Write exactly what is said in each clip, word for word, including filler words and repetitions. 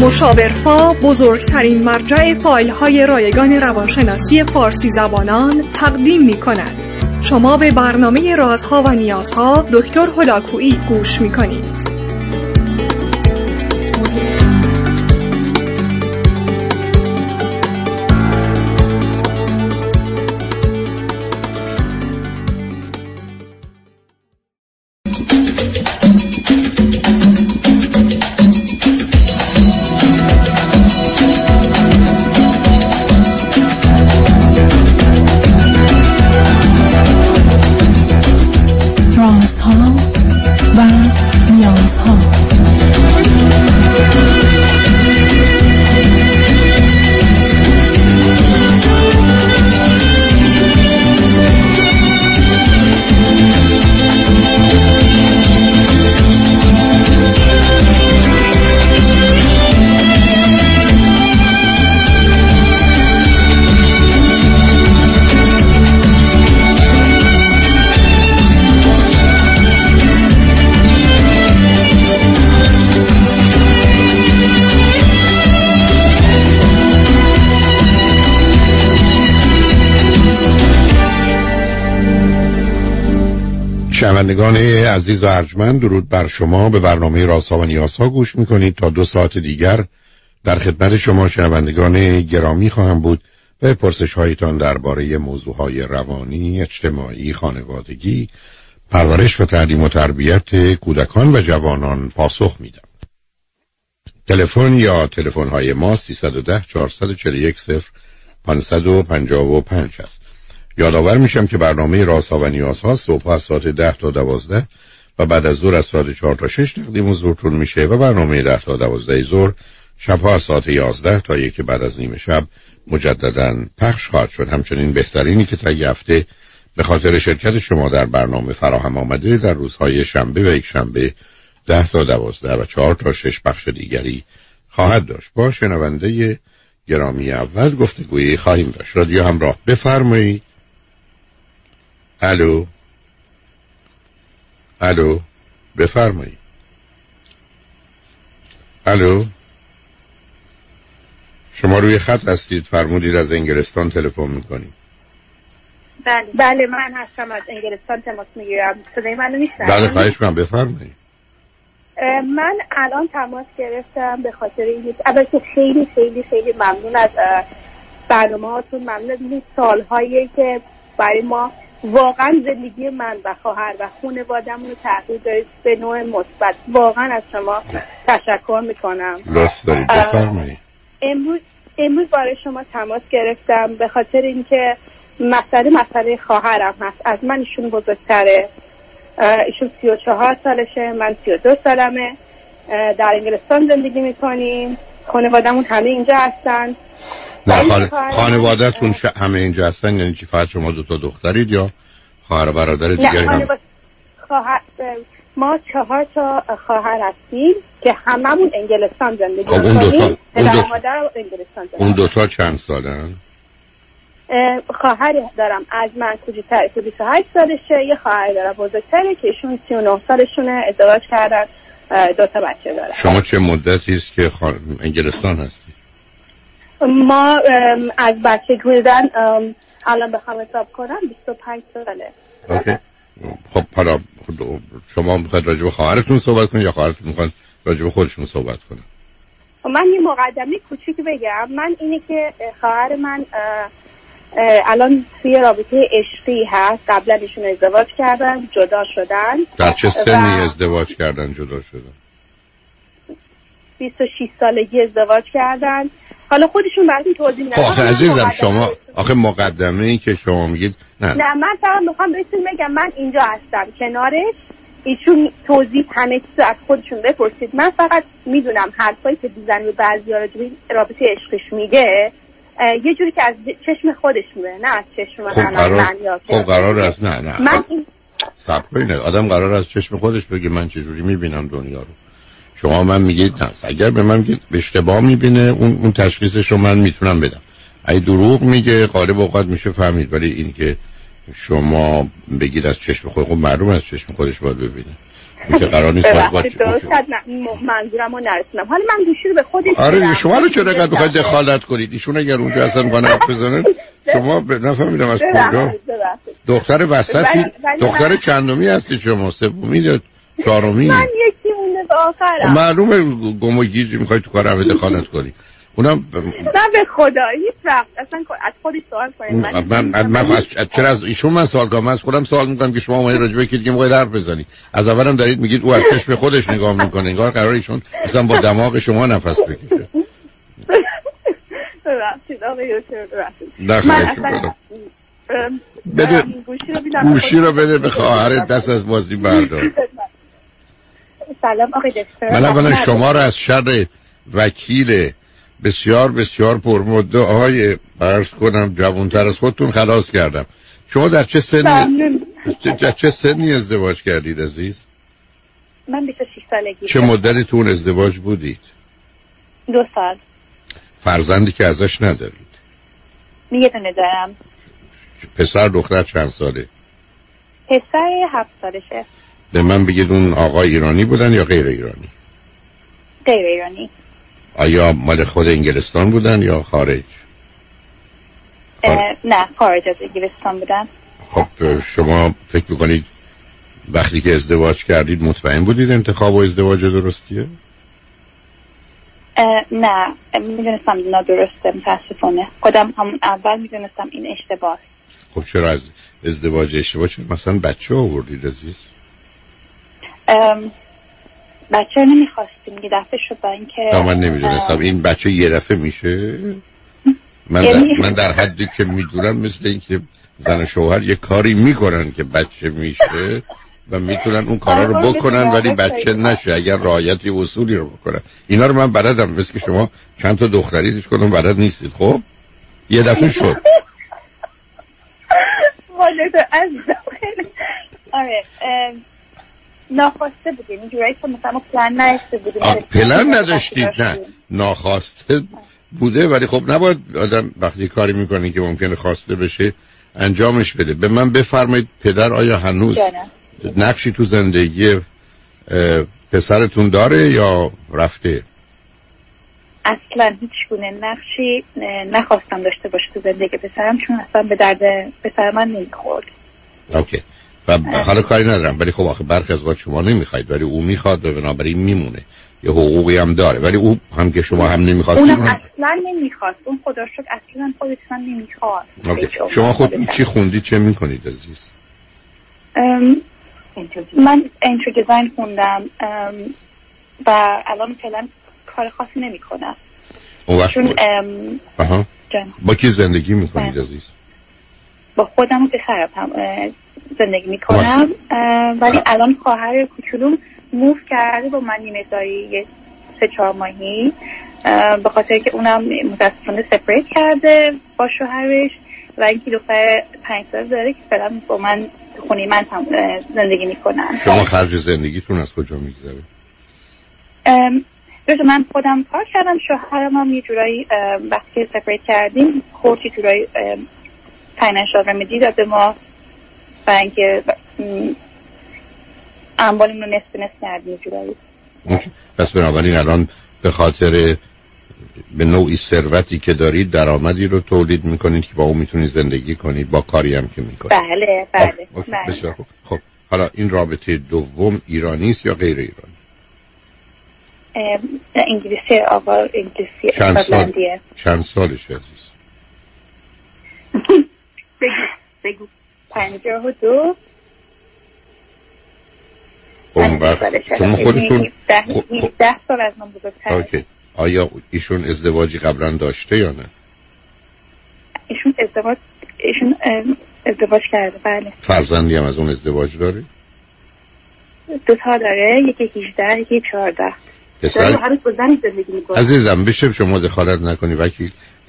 مشاورفا بزرگترین مرجع فایل‌های رایگان روانشناسی فارسی زبانان تقدیم می‌کند. شما به برنامه رازها و نیازها دکتر هلاکویی گوش می‌کنید. شنوندگان عزیز و ارجمند، درود بر شما. به برنامه رازها و نیازها گوش میکنید. تا دو ساعت دیگر در خدمت شما شنوندگان گرامی خواهم بود و پرسش هایتان درباره موضوعهای روانی، اجتماعی، خانوادگی، پرورش و تعلیم و تربیت کودکان و جوانان پاسخ میدم. تلفن یا تلفن های ما سیصد و ده چهارصد و چهل و یک صفر پانصد و پنجاه و پنج است. یادآور میشم که برنامه رازها و نیازها صبح از ساعت ده تا دوازده و بعد از ظهر از ساعت چهار تا شش تقدیم حضورتون میشه و برنامه ده تا دوازده ظهر شبها از ساعت یازده تا یک بعد از نیم شب مجددا پخش خواهد شد. همچنین بهترینی که طی هفته به خاطر شرکت شما در برنامه فراهم آمده در روزهای شنبه و یک شنبه ده تا دوازده و چهار تا شش بخش دیگری خواهد داشت. با شنونده گرامی اول گفتگویی خواهیم داشت. رادیو همراه، بفرمایید. الو الو بفرمایید. الو، شما روی خط هستید، فرمودید از انگلستان تلفن میکنید. بله بله من هستم، از انگلستان تماس میگیرم. صدای منو میشنوید؟ بله خواهش میکنم بفرمایید. من الان تماس گرفتم به خاطر اینکه البته خیلی خیلی خیلی ممنون از برنامه هاتون، ممنون از این سالهایی که برای ما واقعا زندگی من و خواهر و خانواده‌مون رو تغییر دارید به نوع مثبت. واقعا از شما تشکر میکنم. لطف دارید بفرمایید. امروز امروز برای شما تماس گرفتم به خاطر اینکه مسئله مسئله خواهرم هست. از من ایشون بزرگتره، ایشون سی و چهار سالشه، من سی و دو سالمه. در انگلستان زندگی میکنیم، خانواده‌مون همه اینجا هستن. نه خان... خانواده‌تون ش... همه اینجا هستن یعنی چی؟ فقط شما دو تا دخترید یا خواهر و برادر دیگری هم؟ خانواد... خواهر... ما چهار تا خواهر هستیم که هممون انگلستان زندگی خب اون دو تا اون دو... انگلستان اون دو تا چند سالن؟ خواهری دارم از من کوچیک‌تر که بیست و هشت سالشه، یه خواهر دارم بزرگتره که ایشون سی و نه سالشونه، ازدواج کردن، دو تا بچه دارن. شما چه مدتی است که خوا... انگلستان هستید؟ ما از بچه بودن الان بخوام حساب کنم بیست و پنج ساله. اوکی. خب حالا شما میخواید راجع به خواهرتون صحبت کنید یا خواهرتون میخواید راجع به خودشون صحبت کنید؟ من یه مقدمه کوچیک بگم. من اینه که خواهر من الان توی رابطه عشقی هست. قبلا ایشون ازدواج کردن، جدا شدن. در چه سنی ازدواج کردن جدا شدن؟ بیست و شش سالگی ازدواج کردن. حالا خودشون براتون توضیح میدن. آخه عزیزم شما آخه مقدمه ای که شما میگید نه نه من فقط میخوام بهتون بگم من اینجا هستم کنارش، ایشون توضیح همه چیز از خودشون بپرسید. من فقط میدونم حرفایی که بیزن به بعضی‌ها رابطه عشقش میگه یه جوری که از چشم خودش میبینه، نه از چشم خب من. قرار خب قرار است نه نه من این صبر کنید. آدم قرار از چشم خودش بگه من چه جوری میبینم دنیا رو. شما من میگید نه، اگر به من میگید اشتباه میبینه اون اون تشخیصش رو من میتونم بدم. اگه دروغ میگه غالب اوقات میشه فهمید، ولی این که شما بگید از چشم خود، خب معلوم از چشم خودش باید ببینه. این که قرار نیست باید باید منظورم رو نرسونم. حالا من گوشی رو به خودش آره شما رو چرا قد بخواید دخالت کنید؟ ایشون اگر اونجا اصلا میخوان حرف بزنن شما نفهمیدم از کجا دختر وسطی، دختر چندمی هستی شما؟ سومی یا چهارمی؟ من یکی مونده به آخرم. معلومه گم و گیج میخوای تو کار همه دخالت کنی. اونم من به خدا هیچ وقت اصلا از خودش سوال کنید. من من من از چرا از ایشون من سوال کنم؟ از خودم سوال میکنم که شما اومدید راجع به کی دیگه میخواید حرف بزنید. از اولم دارید میگید او از چشم خودش نگاه میکنه، انگار قراره ایشون مثلا با دماغ شما نفس بکشه. ببخشید آقای دکتر، ببخشید. بده گوشی رو بده به خواهرت، دست از بازی بردار. سلام آقای دکتر. من اولا شما رو از شر وکیل بسیار بسیار پرمدعا آقای عرض کنم جوانتر از خودتون خلاص کردم. شما در چه سنی در چه سنی ازدواج کردید عزیز؟ من بیست و شش سالگی. چه مدتی تون ازدواج بودید؟ دو سال. فرزندی که ازش ندارید؟ یه دونه دارم. پسر دختر چند ساله؟ پسر هفت سالشه. به من بگید اون آقای ایرانی بودن یا غیر ایرانی؟ غیر ایرانی. آیا مال خود انگلستان بودن یا خارج؟ خارج. نه خارج از انگلستان بودن. خب شما فکر میکنید وقتی که ازدواج کردید مطمئن بودید انتخاب و ازدواج درستیه؟ نه میدونستم نادرسته، متاسفانه خودم هم اول میدونستم این اشتباه. خب چرا از ازدواج اشتباه شد؟ مثلا بچه آوردید عزیز؟ بچه نمیخواستیم، یه دفعه شد با اینکه من نمیدونستم این بچه یه دفعه میشه. من در, من در حدی که میدونم مثل اینکه زن و شوهر یه کاری میکنن که بچه میشه و میتونن اون کارا رو بکنن ولی بچه نشه اگر رعایت یه اصولی رو بکنن. اینا رو من بلدم، مثل که شما چند تا دختریش کنم بلد نیستید. خب یه دفعه شد. آره ناخواسته بودیم اینجوری که مثلا پلان نداشته بودیم. پلان نداشتید؟ نه ناخواسته بوده، ولی خب نباید آدم وقتی کاری میکنه که ممکنه خواسته بشه انجامش بده. به من بفرمایید پدر آیا هنوز نقشی تو زندگی پسرتون داره یا رفته؟ اصلا هیچ گونه نقشی نخواستم داشته باشه تو زندگی پسرم، چون اصلا به درد پسر من نمیخورد. اوکی. و حالا کاری ندارم، ولی خب آخه برخی از وقت شما نمیخواید ولی او میخواد و بنابراین میمونه، یه حقوقی هم داره، ولی او هم که شما هم نمیخواستید. اونم اصلا نمیخواست، اون خدا شکر اصلا خودش من نمیخواد. شما خود چی خوندید، چه میکنید عزیز؟ ام من انتر دیزاین خوندم و الان فعلا کار خاصی نمیکنم. اون وقت چون آها با کی زندگی میکنید عزیز؟ با خودم و پسرم هم زندگی میکنم، ولی الان خواهر کوچولوم موو کرده با من نیمه‌زایی یه سه چهار ماهی، به خاطر که اونم متاسفانه سپریت کرده با شوهرش و اینکه دختر پنج سال داره که فعلا با من خونه من زندگی میکنن. شما خرج زندگیتون از کجا میگذره؟ دوست من خودم کار کردم، شوهرم هم یه جورایی وقتی سپریت کردیم خورد یه جورایی فاینانشال رمیدی داده ما و اینکه اموالیم رو نصف نصف کردیم جورایی. پس بنابراین الان به خاطر به نوعی ثروتی که دارید درآمدی رو تولید میکنید که با اون میتونید زندگی کنید با کاری هم که میکنید. بله بله, بله. بسیار خوب. خب حالا این رابطه دوم ایرانی است یا غیر ایرانی؟ انگلیسی آقا انگلیسی چند سال چند سالش عزیز؟ بگو بگو پنجاه و دو. اون وقت شما خودتون ده سال از من بزرگتر. اوکی. آیا ایشون ازدواجی قبلا داشته یا نه؟ ایشون ازدواج ایشون ازدواج کرده بله. فرزندی هم از اون ازدواج داره؟ دو تا داره، یکی هجده یکی چهارده. پسر هر روز با زنی زندگی میکنه. عزیزم بشه شما دخالت نکنی وکیل.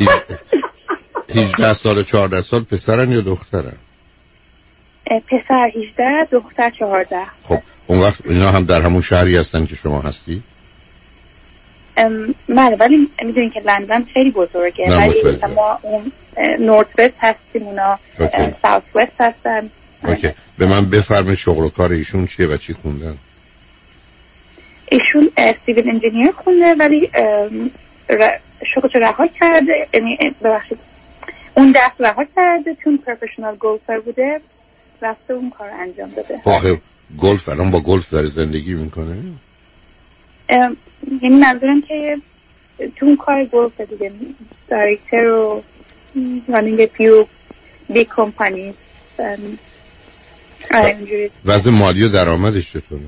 هجده سال و چهارده سال پسرن یا دخترن؟ پسر هجده دختر چهارده. خب اون وقت اینا هم در همون شهری هستن که شما هستی؟ من ولی میدونین که لندن خیلی بزرگه ولی ما اون نورت وست هستیم اونا ساوت وست هستن. اوکی. به من بفرمایید شغل و کار ایشون چیه و چی خوندن؟ ایشون سیویل انجینیر خونده ولی شغلش رها کرده، یعنی ببخشید اون درس رها کرده چون پروفشنال گولفر بوده رفته اون کار انجام داده. آخه گلف الان با گلف داره زندگی میکنه؟ یعنی منظورم که تو اون کار گلف دیگه دایرکتر و رانینگ پیو بیگ کمپانی. وضع مالی و درآمدش چطوره؟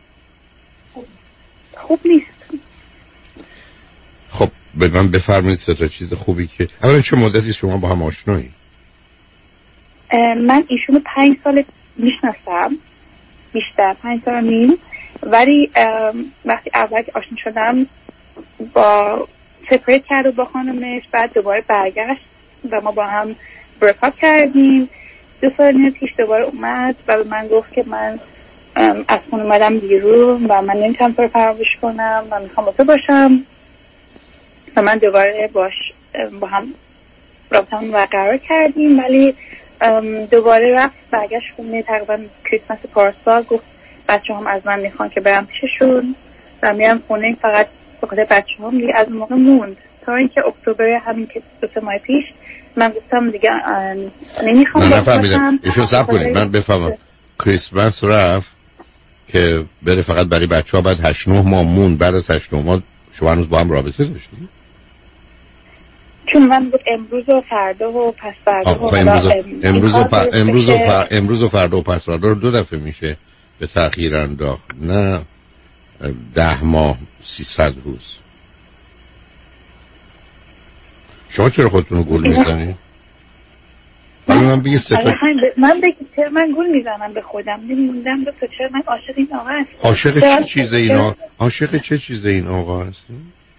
خوب نیست. خب به من بفرمایید سه تا چیز خوبی که اولا چه مدتی شما با هم آشنایی؟ من ایشونو پنج سال میشناسم، بیشتر پنج سال نیم، ولی وقتی اول که آشنا شدم با سپریت کرد با خانمش، بعد دوباره برگشت و ما با هم بریک کردیم. دو سال نیم پیش دوباره اومد و به من گفت که من از خونه اومدم بیرون و من نمیتونم تو رو فراموش کنم و میخوام با تو باشم و من دوباره باش با هم رابطمون برقرار کردیم. ولی دوباره رفت برگشت خونه تقریبا کریسمس پارسال، گفت بچه هم از من میخوان که برم پیششون و میرم خونه فقط بخاطر بچه هم. دیگه از اون موقع موند تا اینکه اکتبر همین که دو سه ماه پیش من گفتم دیگه نمیخوام نه نفهمیدم. ایشون صبر کنید من بفهمم. کریسمس رفت که بره فقط برای بچه ها، بعد هشت نه ماه مون، بعد از هشت نه ماه شما هنوز با هم رابطه داشتید؟ چون من بود امروز و فردا و پس فردا و امروز و امروز و ف... امروز و ف... امروز و فردا و پس فردا رو دو دفعه میشه به تأخیر انداخت، نه ده ماه سیصد روز. شما چرا خودتون رو گول میزنید؟ ولی من بگید سه تا من بگید چرا من گول میزنم به خودم نمیموندم دو تا چرا من عاشق این آقا هستم. عاشق چه چیزه این آقا؟ عاشق چه چیزه این آقا هستی؟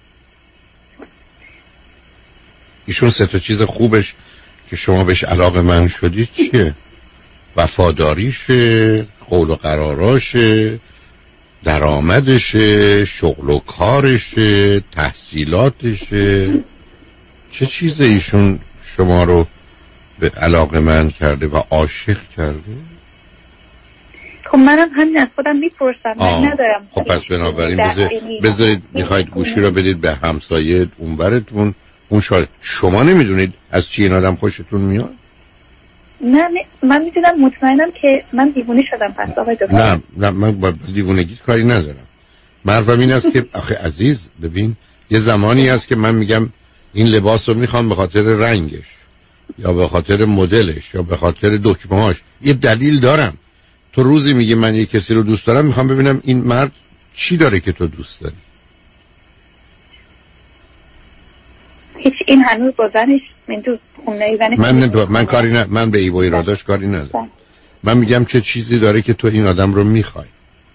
ایشون سه تا چیز خوبش که شما بهش علاقه من شدید چیه؟ وفاداریشه، قول و قراراشه، درآمدشه، شغل و کارشه، تحصیلاتشه. چه چیز ایشون شما رو به علاقه من کرده و عاشق کرده؟ خب منم همین از خودم میپرسم. من ندارم. خب پس بنابراین بذارید میخواید گوشی رو بدید به همسایه اونورتون، اون شاید شما نمیدونید از چی این آدم خوشتون میاد؟ نه من میدونم، مطمئنم که من دیوونه شدم پس آقای دکتر. نه نه من با دیوونگی کاری ندارم. حرفم این است که آخه عزیز ببین یه زمانی هست که من میگم این لباس رو میخوام به خاطر رنگش یا به خاطر مدلش یا به خاطر دکمه‌هاش، یه دلیل دارم. تو روزی میگی من یه کسی رو دوست دارم، میخوام ببینم این مرد چی داره که تو دوست داری. هیچ این هنوز با زنش من تو خونه زنش من نه من کاری نه من به ایو ایراداش کاری ندارم. من میگم چه چیزی داره که تو این آدم رو میخوای.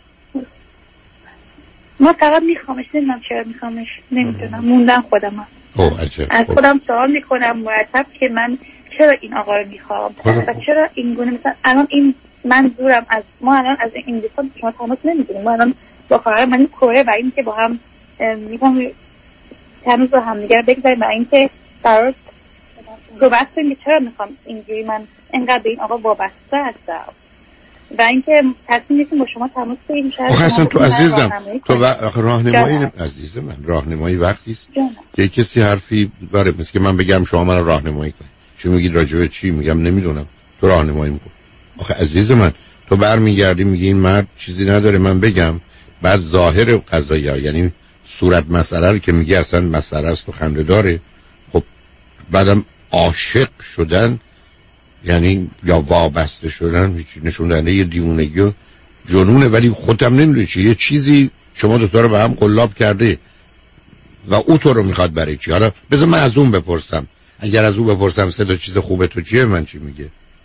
ما فقط میخوامش، نمیدونم چرا میخوامش، نمیدونم، موندم خودم. اوه عجب. از خودم سوال میکنم مرتب که من چرا این آقا رو میخوام و چرا این گونه. مثلا الان این منظورم از ما الان از این دیسان شما تماس نمیگیریم. ما الان با خواهر من کره و این که با هم میگم هنوز با هم دیگر بگذاریم و این که قرار صحبت کنیم که چرا میخوام اینجوری من اینقدر به این آقا وابسته هستم و اینکه تصمیم میگیم با شما تماس بگیریم. شاید اصلا تو عزیزم تو راهنمایی عزیز من راهنمایی وقتی است که کسی حرفی داره مثل که من بگم شما من راهنمایی کن، چی میگید راجع به چی؟ میگم نمیدونم، تو راهنمایی میکن. آخه عزیز من تو برمیگردی میگی این مرد چیزی نداره من بگم، بعد ظاهر قضایا یعنی صورت مسئله رو که میگی اصلا مسئله است و خنده داره. خب بعدم عاشق شدن یعنی یا وابسته شدن نشون دهنده یه دیوونگی و جنونه، ولی خودم نمیدونی چی یه چیزی شما دوتا رو به هم قلاب کرده و او تو رو میخواد برای چی. حالا بذار من از اون بپرسم، اگر از اون بپرسم سه تا چیز خوبه تو چیه من چی میگه؟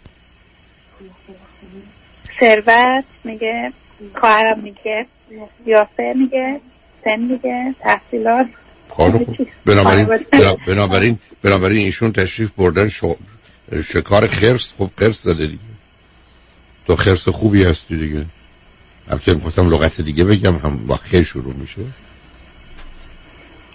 ثروت میگه، خواهرم میگه، یافه میگه، سن میگه، تحصیلات. خب بنابراین بنابراین بنابراین ایشون تشریف بردن شو... شکار خرس. خب خرس زده دیگه، تو خرس خوبی هستی دیگه. البته میخواستم لغت دیگه بگم هم با خیر شروع میشه.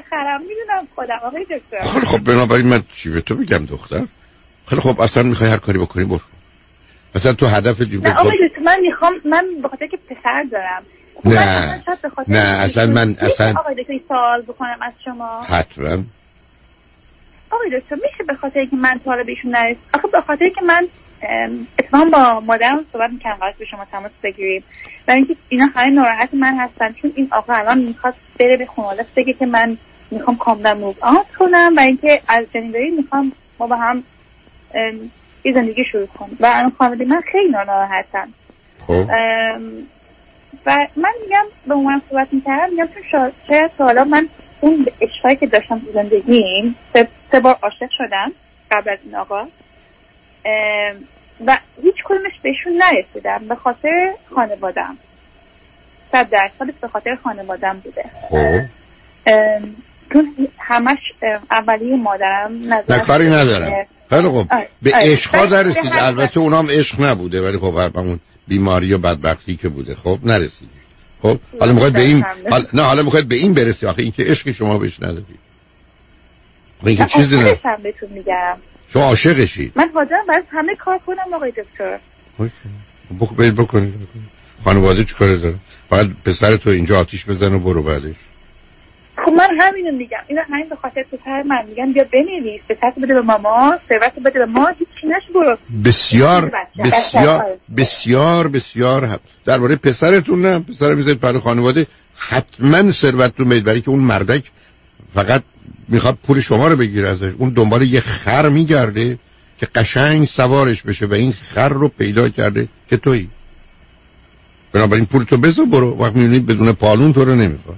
خرم میدونم خودم آقای دکتر. خیلی خب بنابراین من چی به تو میگم دختر؟ خیلی خب اصلا میخوای هر کاری بکنی برو. اصلا تو هدف دیگه نه آقای دکتر من میخوام من به خاطر که پسر دارم. نه نه اصلا من اصلا آقای دکتر سوال بکنم از شما. حتما. آقای دکتر میشه به خاطر که من طالب ایشون نرس آخه به خاطر که من اتفاقا با مادرم صحبت میکنم قرار به شما تماس بگیریم و اینکه اینا همه ناراحت من هستن چون این آقا الان میخواد بره به خانواده بگه که من میخوام کاملا موو آت کنم و اینکه از جنیداری میخوام ما با هم یه زندگی شروع کنیم و الان خانواده من خیلی ناراحتن. خب و من میگم به اون صحبت میکردم میگم چون شاید حالا من اون عشقایی که داشتم تو زندگیم سه, سه بار عاشق شدم قبل از این آقا و هیچ کدومش بهشون نرسیدم به خاطر خانوادم صد درصد به خاطر خانوادم بوده. خب چون همش اولی مادرم نظر نه کاری ندارم. خیلی خب به عشقا دررسید البته اونام عشق نبوده ولی خب همون بیماری و بدبختی که بوده خب نرسیدید. خب حالا میخواید به این حال... نه حالا میخواید به این برسی آخه این که عشق شما بهش ندادید. این که چیزی نه بهتون میگم شما عاشقشید. من حاضرم برای همه کار کنم آقای دکتر. بخ برید بکنید. خانواده چی کار داره؟ فقط پسر تو اینجا آتیش بزن و برو بعدش. خب من همینو میگم اینا همین به خاطر پسر من میگن بیا بنویس پسر بده به ماما ثروت بده به ما هیچی نشه برو. بسیار بسیار بسیار بسیار درباره پسرتون نه پسر میذارید برای خانواده حتما ثروت رو میدید برای که اون مردک فقط میخواد پول شما رو بگیره ازش اون دنبال یه خر میگرده که قشنگ سوارش بشه و این خر رو پیدا کرده که تویی. بنابراین پول تو بذار برو وقت میبینید بدون پالون تو رو نمیخواد.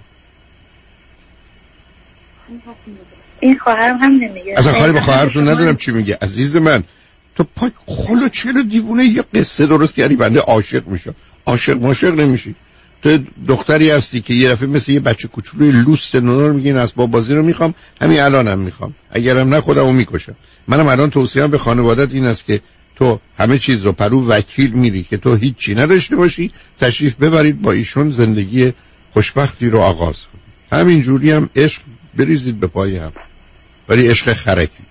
این خواهرم هم نمیگه اصلا کاری به خواهرتون ندارم چی میگه عزیز من تو پاک خلو چرا دیوونه یه قصه درست کردی بنده عاشق میشم عاشق ماشق نمیشی تو دختری هستی که یه دفعه مثل یه بچه کوچولوی لوس نونر میگین اسباب بازی رو میخوام همین الانم میخوام اگرم نه خودمو میکشم. منم الان توصیه‌ام به خانوادت این است که تو همه چیز رو پرو وکیل میری که تو هیچ چی نداشته باشی تشریف ببرید با ایشون زندگی خوشبختی رو آغاز کنید. همین جوری هم عشق بریزید به پای هم ولی عشق خرکی.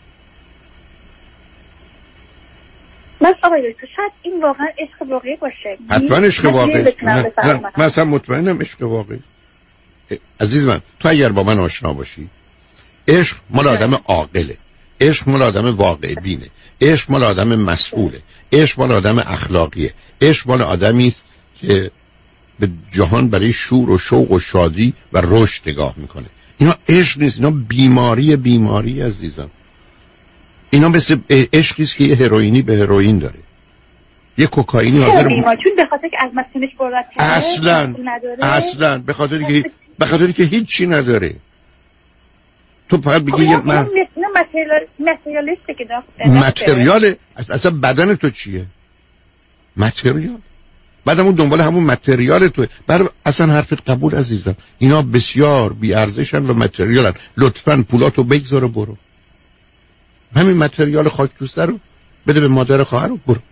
بس آقای دکتر شاید این واقعا عشق واقعی باشه. حتما عشق واقعی. نه من اصلا مطمئنم عشق واقعی. عزیز من تو اگر با من آشنا باشی عشق مال آدم عاقله عشق مال آدم واقع بینه عشق مال آدم مسئوله عشق مال آدم اخلاقیه عشق مال آدمی است که به جهان برای شور و شوق و شادی و رشد نگاه میکنه. اینا عشق نیست اینا بیماری بیماری عزیزم. اینا مثل عشقی است که یه هروئینی به هروئین داره یه کوکائینی حاضر بیمار چون به خاطر که از مسکنش برات اصلا اصلا به خاطر که به خاطر که هیچ چی نداره تو فقط بگی یه من متریالیسته که متریاله اصلا بدن تو چیه متریال بعدم اون دنبال همون متریال توه برای اصلا حرفت قبول عزیزم اینا بسیار بی ارزشن و متریالن لطفاً پولاتو بگذار برو همین متریال خاک دوسته رو بده به مادر خواهر رو برو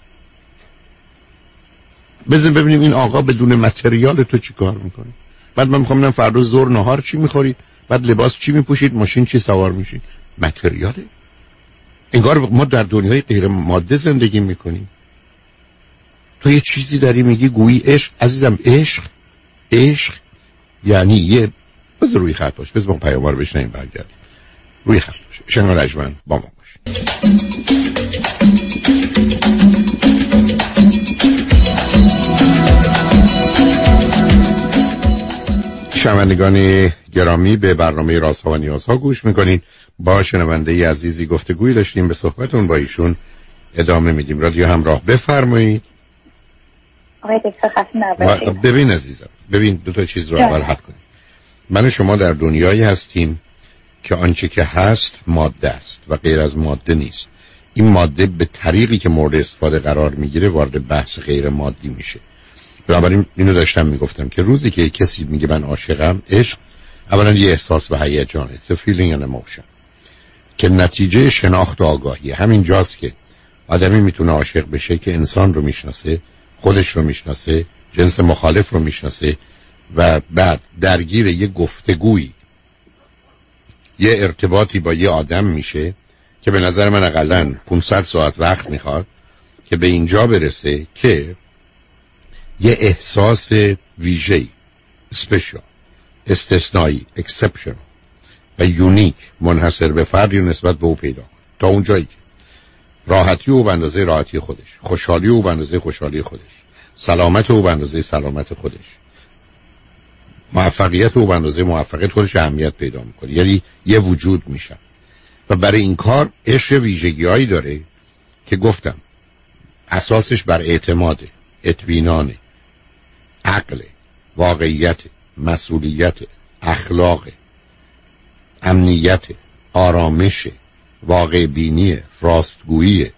بزن ببینیم این آقا بدون متریال تو چی کار میکنه. بعد من میخوام ببینم فردا ظهر نهار چی میخورید بعد لباس چی میپوشید ماشین چی سوار میشید. متریاله انگار ما در دنیای غیر ماده زندگی میکنیم. تو یه چیزی داری میگی گویی عشق عزیزم عشق عشق یعنی یه بذار روی خط باش بذار ما پیام رو بشنیم برگردیم روی خط باش شنگ رجمن با ما باش. شنوندگان گرامی به برنامه رازها و نیازها گوش میکنید. با شنونده عزیزی گفتگوی داشتیم به صحبتون با ایشون ادامه میدیم. رادیو همراه بفرمایید. آقای دکتر خسته نباشید. ببین عزیزم ببین دو تا چیز رو اول حل کنیم. من و شما در دنیایی هستیم که آنچه که هست ماده است و غیر از ماده نیست. این ماده به طریقی که مورد استفاده قرار میگیره وارد بحث غیر مادی میشه. بنابراین اینو داشتم میگفتم که روزی که کسی میگه من عاشقم عشق اولا یه احساس و هیجانه it's a feeling and emotion که نتیجه شناخت و آگاهی. همین جاست که آدمی میتونه عاشق بشه که انسان رو میشناسه خودش رو میشناسه جنس مخالف رو میشناسه و بعد درگیر یه گفتگویی یه ارتباطی با یه آدم میشه که به نظر من اقلن پانصد ساعت وقت میخواد که به اینجا برسه که یه احساس ویژه‌ای، اسپشیال، استثنایی، اکسپشن و یونیک، منحصر به فردی نسبت به او پیدا تا اونجایی که راحتی او به اندازه راحتی خودش، خوشحالی او به اندازه خوشحالی خودش، سلامت او به اندازه سلامت خودش، موفقیت او به اندازه موفقیت خودش اهمیت پیدا میکنه. یعنی یه وجود میشه و برای این کار عشق ویژگی‌هایی داره که گفتم اساسش بر اعتماده، اطمینانه، عقل، واقعیت، مسئولیت، اخلاق، امنیت، آرامش، واقع بینی، راستگویی،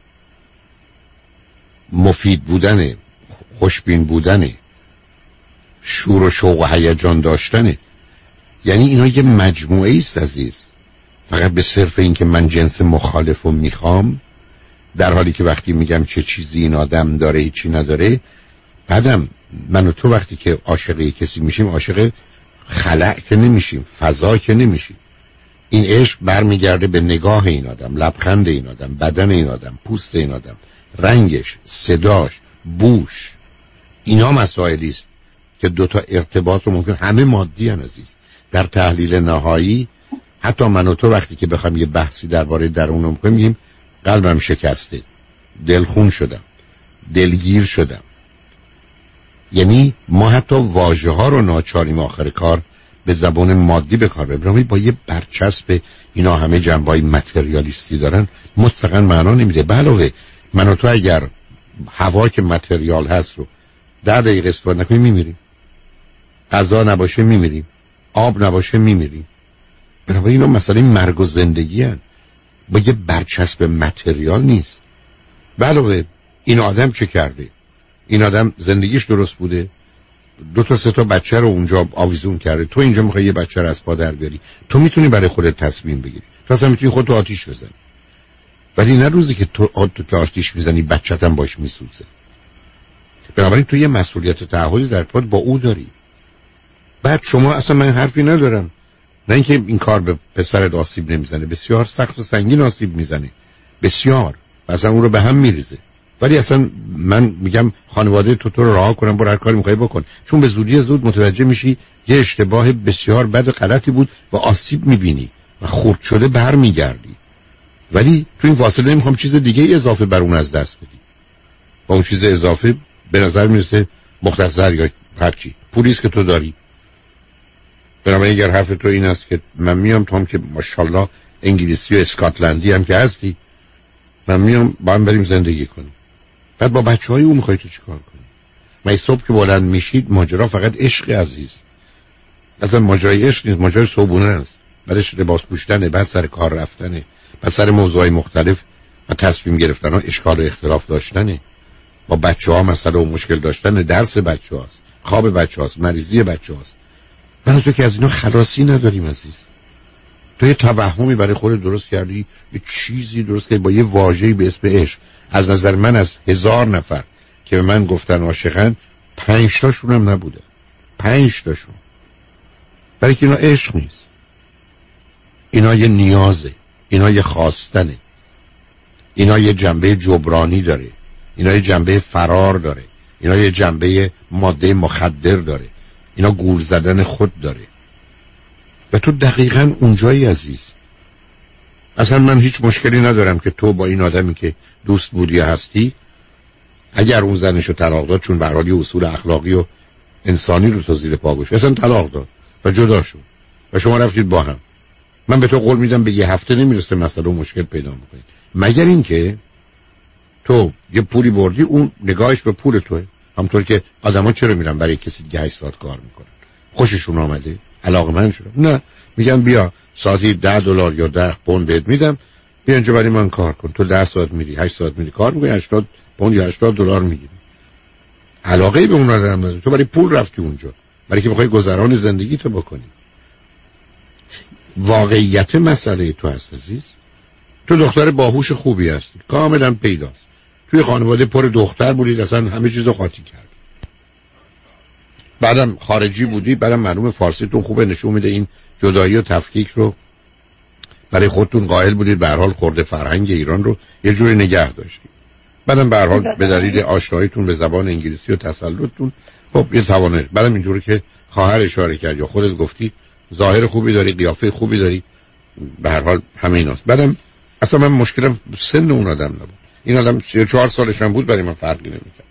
مفید بودن، خوشبین بودن، شور و شوق و هیجان داشتن. یعنی اینا یه مجموعه است عزیز. فقط به صرف این که من جنس مخالف رو میخوام، در حالی که وقتی میگم چه چیزی این آدم داره چی نداره، بعدم من و تو وقتی که عاشق کسی میشیم عاشق خلأ که نمیشیم، فضا که نمیشیم. این عشق برمیگرده به نگاه این آدم، لبخند این آدم، بدن این آدم، پوست این آدم، رنگش، صداش، بوش. اینا مسائلی است که دوتا ارتباط رو ممکن همه مادی ان عزیز. در تحلیل نهایی حتی من و تو وقتی که بخوام یه بحثی درباره درونم کنیم میگیم قلبم شکسته، دلخون شدم، دلگیر شدم. یعنی ما حتی واژه ها رو ناچاریم آخر کار به زبان مادی به کار ببریم. با یه برچسب اینا همه جنبه‌های متریالیستی دارن مطلقاً معنا نمیده. به علاوه من و تو اگر هوا که متریال هست رو ده دقیقه استفاده نکنیم میمیریم، غذا نباشه میمیریم، آب نباشه میمیریم. بنابراین اینا مسئله مرگ و زندگی هست، با یه برچسب متریال نیست. به علاوه این آدم چه کرده؟ این آدم زندگیش درست بوده، دو تا سه تا بچه رو اونجا آویزون کرده، تو اینجا میخوای یه بچه رو از پا در بیاری. تو میتونی برای خودت تصمیم بگیری، تو اصلا میتونی خودت آتیش بزنی، ولی نه روزی که تو تو آتیش میزنی بچه‌ت هم باش میسوزه. بنابراین تو یه مسئولیت تعهدی در ارتباط با او داری. بعد شما اصلا من حرفی ندارم، نه اینکه این کار به پسرت آسیب نمیزنه، بسیار سخت و سنگین آسیب میزنه، بسیار، اصلا اون رو به هم میریزه. ولی اصلا من میگم خانواده تو تو رو رها کنم، برو هر کاری میخوای بکن، چون به زودی زود متوجه میشی یه اشتباه بسیار بد و غلطی بود و آسیب میبینی و خرد شده برمیگردی. ولی تو این فاصله نمیخوام چیز دیگه ای اضافه بر اون از دست بدی. و اون چیز اضافه به نظر میرسه مختصر یا هرچی پولیست که تو داری. بنابراین اگر حرف تو این است که من میام تو هم که ماشاءالله انگلیسی و اسکاتلندی هم که هستی، من میام با هم بریم زندگی کنیم. بعد با بچه های اون میخوای تو چیکار کنی؟ من صبح که بلند میشید ماجرا فقط عشق عزیز. اصلا ماجرای عشق نیست، ماجرای صبحونه است. بعدش لباس پوشتنه، بعد سر کار رفتنه، بعد سر موضوعای مختلف و تصمیم گرفتن ها اشکال و اختلاف داشتنه، با بچه ها مسئله و مشکل داشتن، درس بچه هاست، خواب بچه هاست، مریضی بچه هاست. من تو که از اینا خلاصی نداریم عزیز. تو یه توهمی برای خودت درست کردی، یه چیزی درست کردی با یه واژه‌ای به اسم عشق. از نظر من از هزار نفر که به من گفتن عاشقن، پنج تاشون هم نبوده، پنج تاشون. برای که اینا عشق نیست، اینا یه نیازه، اینا یه خواستنه، اینا یه جنبه جبرانی داره، اینا یه جنبه فرار داره، اینا یه جنبه ماده مخدر داره، اینا گول زدن خود داره. و تو دقیقاً اونجایی عزیز. اصلا من هیچ مشکلی ندارم که تو با این آدمی که دوست بودی هستی، اگر اون زنشو طلاق داد، چون به هر حال یه اصول اخلاقی و انسانی رو تو زیر پا گذاشت، اصلا طلاق داد و جدا شد و شما رفتید با هم، من به تو قول میدم به یه هفته نمیرسه مسئله و مشکل پیدا میکنید. مگر اینکه تو یه پولی بردی، اون نگاهش به پول توه. همونطور که آدما چرا میرن برای کسی دیگه هشت ساعت کار میکنن؟ خوششون آمده، علاقمند شدن؟ نه، میگن بیا ساعتی ده دلار یا ده پوند بهت میدم، بیا اینجا برای من کار کن. تو ده ساعت میری، هشت ساعت میری کار میکنی، هشتاد پوند یا هشتاد دلار میگیری. علاقه به اون ندارم نداری. تو برای پول رفتی اونجا، برای که بخوای گذران زندگی تو بکنی. واقعیت مسئله تو هست عزیز. تو دختر باهوش خوبی هستی، کاملا پیداست. توی خانواده پر دختر بودید، اصلا همه چیزو قاطی کرد. بعدم خارجی بودی، بعدم معلومه فارسیتون خوبه، نشون میده این جدایی و تفکیک رو برای خودتون قائل بودید به هر حال خورده فرهنگ ایران رو یه جوری نگه داشتید. بعدم به هر حال به دلیل آشناییتون به زبان انگلیسی و تسلطتون خب یه توانه بعدم اینجوری که خواهر اشاره کرد یا خودت گفتی ظاهر خوبی داری، قیافه خوبی داری، به هر حال همه ایناست. بعدم اصلا من مشکلم سن اون آدم نبود. این آدم سی و چهار سالش هم بود، برای من فرقی نمی‌کرد.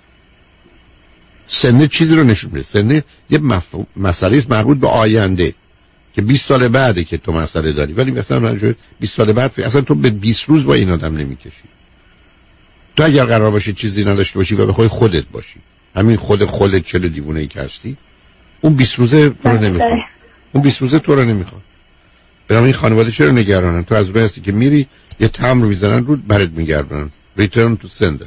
سن چیزی رو نشون میده. سن یه مفهوم مسئله است مربوط به آینده که بیست سال بعده که تو مسئله داری، ولی مثلا من بیست سال بعد اصلا تو به بیست روز با این آدم نمی‌کشی. تو اگر قرار باشه چیزی نداشته باشی و بخوای خودت باشی، همین خود خودت چه دیوونه‌ای که هستی، اون بیست روزه تو رو نمیخواد. اون بیست روزه تو رو نمیخواد. برام این خانواده چرا نگرانن؟ تو از اون هستی که میری یه تمر میزنن رود برات میگردن. ریترن تو سندر.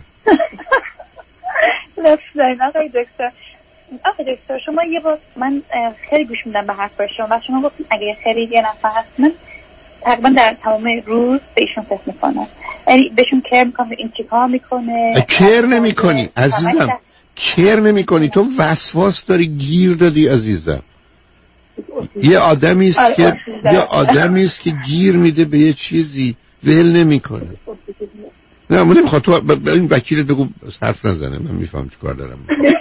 لطفاً آقای دکتر. آقای دکتر شما یه بار من خیلی گوش میدم به حرف شما و شما گفتین اگه خیلی یه نفر هست من تقریبا در تمام روز به ایشون فکر میکنم. یعنی بهشون کر میکنم این چیکار میکنه. کر نمیکنی عزیزم. کر نمیکنی. تو وسواس داری، گیر دادی عزیزم. یه آدمی است که یه آدمی است که گیر میده به یه چیزی ول نمیکنه. نه من نمیخوام تو به این وکیلت بگو حرف نزنه. من میفهم چیکار دارم.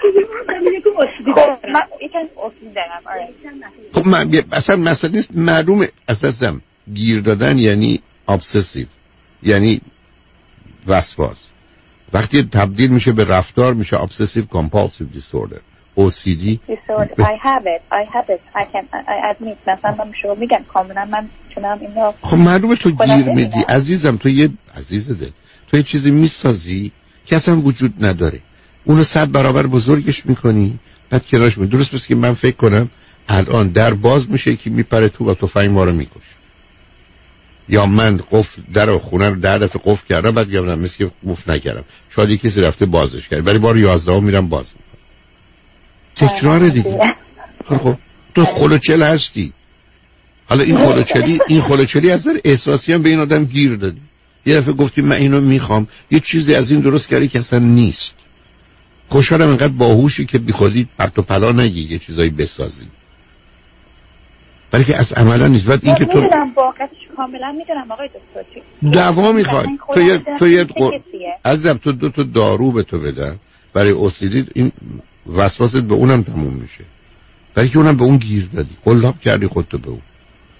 خب من اصلا مسئله نیست. معلومه اساسا گیر دادن یعنی ابسسیو، یعنی وسواس. وقتی تبدیل میشه به رفتار میشه ابسسیو کامپالسیو دیسوردر، او سی دی. disorder. I have it. I have it. I can I admit. مثلا من شما میگم کاملا من چونم اینا. خب معلومه تو گیر میدی عزیزم. تو یه عزیز دل تو یه چیزی میسازی که اصلا وجود نداره، اونو صد برابر بزرگش میکنی بعد کنارش میکنی. درست مثل که من فکر کنم الان در باز میشه که میپره تو و تفنگ ما رو میکشه، یا من قفل در خونه رو ده دفعه قفل کردم بعد میگم مثل که قفل نکردم، شاید کسی رفته بازش کرد ولی بار یازده میرم باز میکنم. تکرار دیگه. خب تو خلوچل هستی. حالا این خلوچلی این خلوچلی از نظر احساسی هم به این آدم گیر دادی. یه دفعه گفتی من اینو میخوام، یه چیزی از این درست کردی که اصلا نیست. خوشحالم اینقدر باهوشی که بی خودی پرت و پلا نگی یه چیزایی بسازی، ولی که از عملا نیست. بعد این که تو میدونم واقعاش کاملا میدونم آقای دکتر دوا میخواد تو یه تو یه عزیزم تو دو تا دارو به تو بدن برای اوسیدی، این وسواست به اونم تموم میشه، ولی که اونم به اون گیر دادی، قلاب کردی خودتو به اون.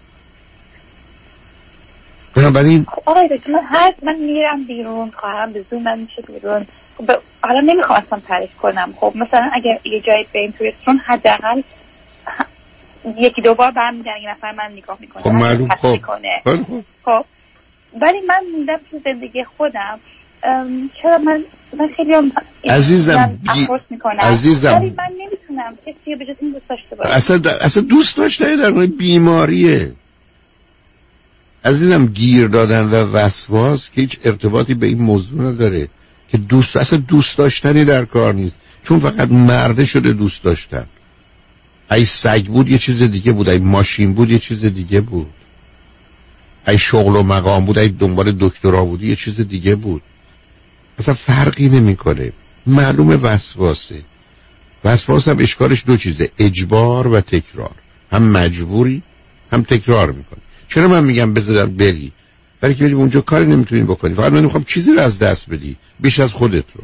بنابراین آقای دکتر من هر من میرم بیرون، خواهرم به زوم من میشه بیرون. خب حالا نمیخوام اصلا تعریف کنم. خب مثلا اگر یه جایی بریم تو رستوران حداقل یکی دو بار برمیگردم یه نفر من نگاه میکنه. خب معلوم. خب خب ولی من موندم تو زندگی خودم. چرا من من خیلی هم عزیزم بی... عزیزم ولی من نمیتونم کسی به جز این دوست داشته باشم. اصلا اصلا دوست داشته در مورد بیماریه عزیزم. گیر دادن و وسواس که هیچ ارتباطی به این موضوع نداره که دوست اصلا دوست داشتنی در کار نیست، چون فقط مرده شده دوست داشتن. ای سگ بود یه چیز دیگه بود، ای ماشین بود یه چیز دیگه بود، ای شغل و مقام بود، ای دنبال دکترا بودی یه چیز دیگه بود. اصلا فرقی نمیکنه. معلومه وسواسه. وسواس هم اشکالش دو چیزه، اجبار و تکرار. هم مجبوری هم تکرار میکنی. چرا من میگم بذارم بری؟ برای که بری اونجا کاری نمیتونی بکنی. فقط من میخوام چیزی رو از دست بدی بیش از خودت رو.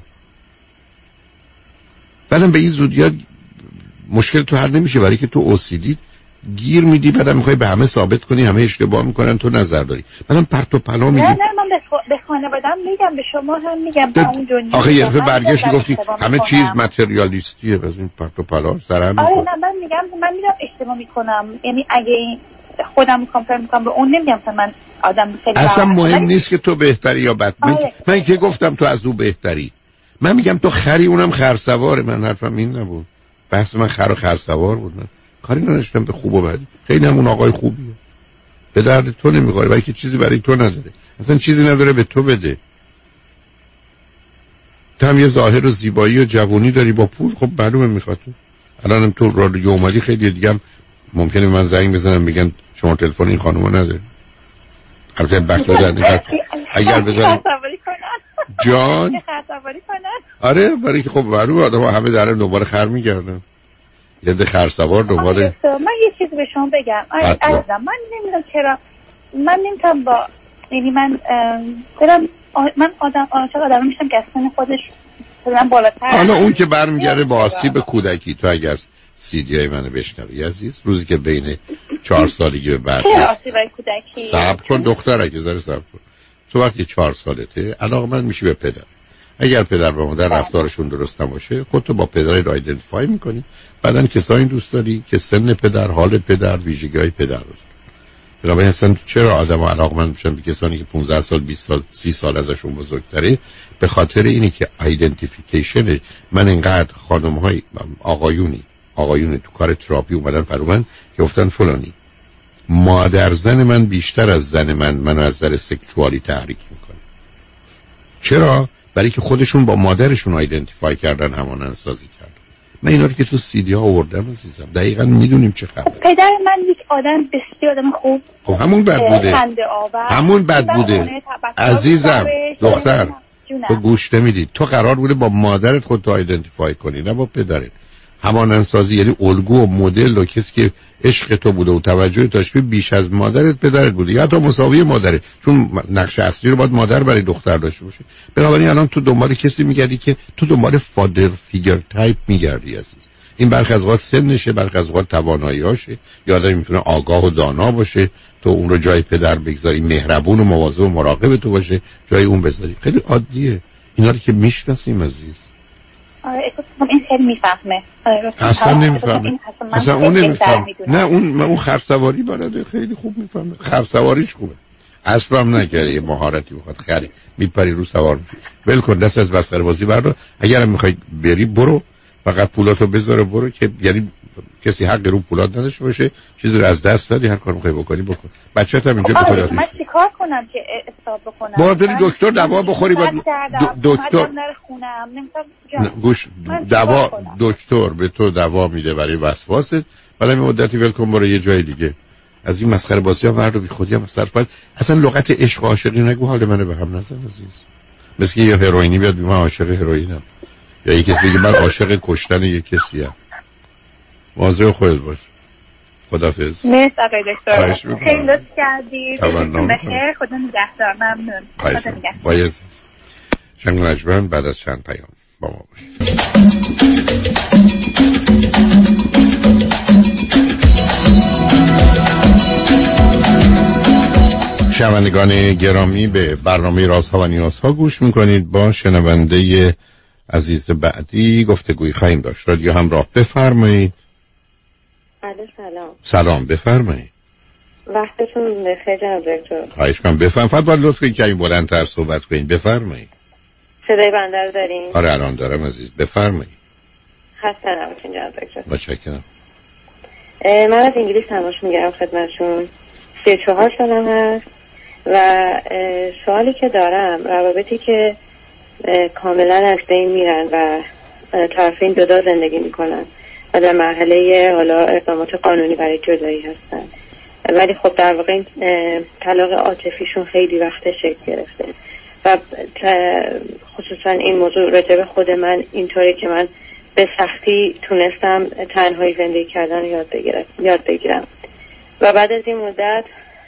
بعدم به این زودیات مشکل تو حل نمیشه، برای که تو اوسیدی گیر میدی بعدم میخوای به همه ثابت کنی همه اشتباه میکنن تو نظر داری. بعدم پرت و پلا میگی. نه نه من به خانواده‌ام میگم، به شما هم میگم، به اون دنیا. آخه یه دفعه برگشتی گفتی همه چیز متریالیستیه، بس این پرت و پلا سرم. آره نه من میگم من میرم اشتباه میکنم. یعنی اگه خودم کامپیر میکنم به اون نمیگم که من آدم خیلی اصلا مهم نیست که تو بهتری یا بد. من, آره. من که گفتم تو از او بهتری. من میگم تو خری اونم خرسواره. من حرفم این نبود. بحث من خر و خرسوار بود. من کاری نداشتم به خوب و بد. خیلی هم اون آقای خوبیه. به درد تو نمیخوره، ولی که چیزی برای تو نداره. اصلا چیزی نداره به تو بده. تو هم یه ظاهر و زیبایی و جوانی داری با پول، خب معلومه میخواد تو. الانم تو رادیو اومدی خیلی دیگه هم ممکنه من زنگ بزنم بگن شما تلفن این خانوما نداره. البته بک دادن اگر بزنم جان آره، برای که خب معلومه آدم‌ها همه در دنبال خر میگردن. یه ده خرسوار دنبال. من یه چیزی به شما بگم عزیزم، من نمیدونم چرا من نمیتونم با یعنی من دارم من آدم آنچه آدم میشم که اصلا خودش من بالاتر. حالا اون که برمیگره با آسیب کودکی، تو اگر سیدی های منو بشنوی عزیز، روزی که بین چهار سالگی به بعد چه آسیب کودکی صبر کن دختر، اگه ذره صبر کن، تو وقتی چهار سالته علاقمند میشی به پدر. اگر پدر و مادر رفتارشون درست نباشه، خودتو با پدرت رو آیدنتیفای میکنی. بعدن کسایی دوست داری که سن پدر، حال پدر، ویژگی‌های پدر رو. بنابراین اصلا چرا آدم علاقمند میشن به کسانی که پانزده سال، بیست سال، سی سال ازشون بزرگتره؟ به خاطر اینی که آیدنتیفیکیشن من اینقدر خانم‌های آقایونی آقایون تو کار تراپی اومدن فرامن که گفتن فلانی مادر زن من بیشتر از زن من منو از نظر سکشوالی تحریک میکنه. چرا؟ برای که خودشون با مادرشون آیدنتیفای کردن، همانند سازی کردن. من اینا رو که تو سیدی ها آوردم عزیزم، دقیقاً میدونیم چه خبره. پدر من یک آدم بسیار آدم خوب، خب همون بد بوده، همون بد بوده عزیزم. دختر تو گوش نمیدی، تو قرار بوده با مادرت خودتو آیدنتیفای کنی، نه با پدرت. همانندسازی یعنی الگو و مدل و کسی که عشق تو بوده و توجه داشت بیش از مادرت پدرت بوده، یا حتی مساوی مادرت، چون نقش اصلی رو باید مادر برای دختر داشته باشه. بنابراین الان تو دنبال کسی میگردی که تو دنبال فادر فیگر تایپ میگردی عزیز. این برخی از اوقات سنشه، برخی از اوقات تواناییاشه، یا آدمی میتونه آگاه و دانا باشه، تو اون رو جای پدر بگذاری، مهربون و مواظب و مراقب تو باشه، جای اون بذاری. خیلی عادیه اینا رو که میشناسیم عزیز. آره اصلا این خیلی میفهمه. اصلا نمیفهمه، اصلا اون نمیفهمه. نه اون من اون خرسواری بلده، خیلی خوب میفهمه، خرسواریش خوبه. اسبم نگره، یه مهارتی بخواد خری میپری رو سوار میشی. ول کن دست از بسخره بازی بردار. اگرم میخوای بری برو، فقط پولاتو بذاره برو، که یعنی کسی حق رو پولات نداشته باشه. چیزی رو از دست دادی، هر کار میخوای بکنی بکن. بچه‌ت هم اینجا بخواد. من چیکار کنم که حساب بکنم؟ باید بری دکتر دوا بخوری. باید دکتر گوش دوا دکتر به تو دوا میده برای وسواست. بعد این مدتی ول کن برو یه جای دیگه. از این مسخره بازی ها ورد بی خودی هم صرف باید. اصلا لغت عشق و عاشقی نگو، حال منو به هم نزن عزیز. مثل که یه هروئینی بیاد بگه من عاشق هروئینم، یا یکی بگه من عاشق کشتن یک کسی ام. واضح خودت باش. خدافظ. مرسی آقای دکتر، خیلی لطف کردید. بخیر، خدا نگهدار. ممنون. خدا نگهدار. باید شنگ نجمن بعد از چند پیام با ما باشید. شنوندگان گرامی، به برنامه رازها و نیازها گوش میکنید. با شنونده عزیز بعدی گفتگوی خواهیم داشت. رادیو همراه، بفرمایید. علیه سلام. سلام، بفرمایید. وقتتون بخیر جناب دکتر. خواهش کنم بفرمایید. فقط باید لطف کنید کمی بلندتر صحبت کنید. بفرمایید. صدای بنده رو دارین؟ آره الان دارم عزیز، بفرمایید. خسته نباشین جناب دکتر. متشکرم. من از انگلیس تماس میگیرم خدمتشون. سی و چهار سالم هست و سوالی که دارم، روابطی که کاملا از بین میرن و طرفین جدا زندگی میکنن و در مرحله حالا اقدامات قانونی برای جدایی هستن، ولی خب در واقع این طلاق عاطفیشون خیلی وقت شکل گرفته و خصوصا این موضوع راجع به خود من اینطوری که من به سختی تونستم تنهایی زندگی کردن یاد بگیرم یاد بگیرم و بعد از این مدت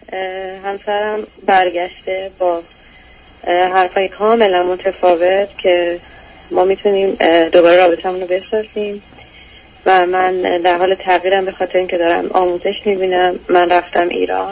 همسرم برگشته با حرفای کاملا متفاوت که ما میتونیم دوباره رابطمون رو بسازیم و من در حال تغییرم به خاطر اینکه دارم آموزش میبینم. من رفتم ایران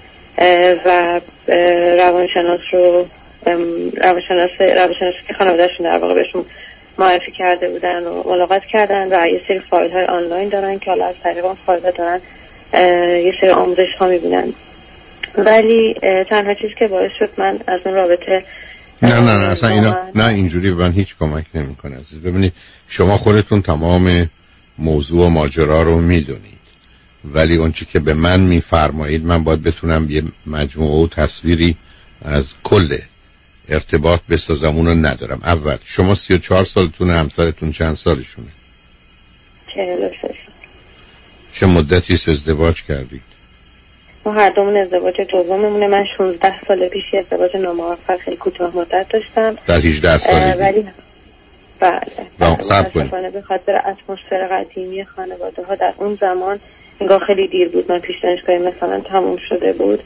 و روانشناس رو روانشناس روانشناسی که خانواده‌شون در واقع بهشون معرفی کرده بودن و ملاقات کردن و یه سری فایل های آنلاین دارن که حالا از طریق اون فایل ها دارن یه سری آموزش ها میبینن، ولی تنها چیزی که باعث شد من از اون رابطه نه نه نه اصلا اینا نه اینجوری به من هیچ کمک نمیکنه عزیز. ببینید شما خودتون تمام موضوع و ماجرا رو میدونید، ولی اون چی که به من میفرمایید من باید بتونم یه مجموعه و تصویری از کل ارتباط بسازم. اونو ندارم. اول شما سی و چهار سالتونه، همسرتون چند سالشونه؟ چهل و سه. چه مدتی ازدواج کردید؟ ما هر دومون ازدواج دوممونه. من شانزده سال پیش ازدواج ناموفق خیلی کوتاه مدت داشتم. در هجده سالگی؟ ولی بله. متاسفانه به خاطر اتمسفر قدیمی خانواده ها در اون زمان انگار خیلی دیر بود. من پیش دانشگاه مثلا تموم شده بود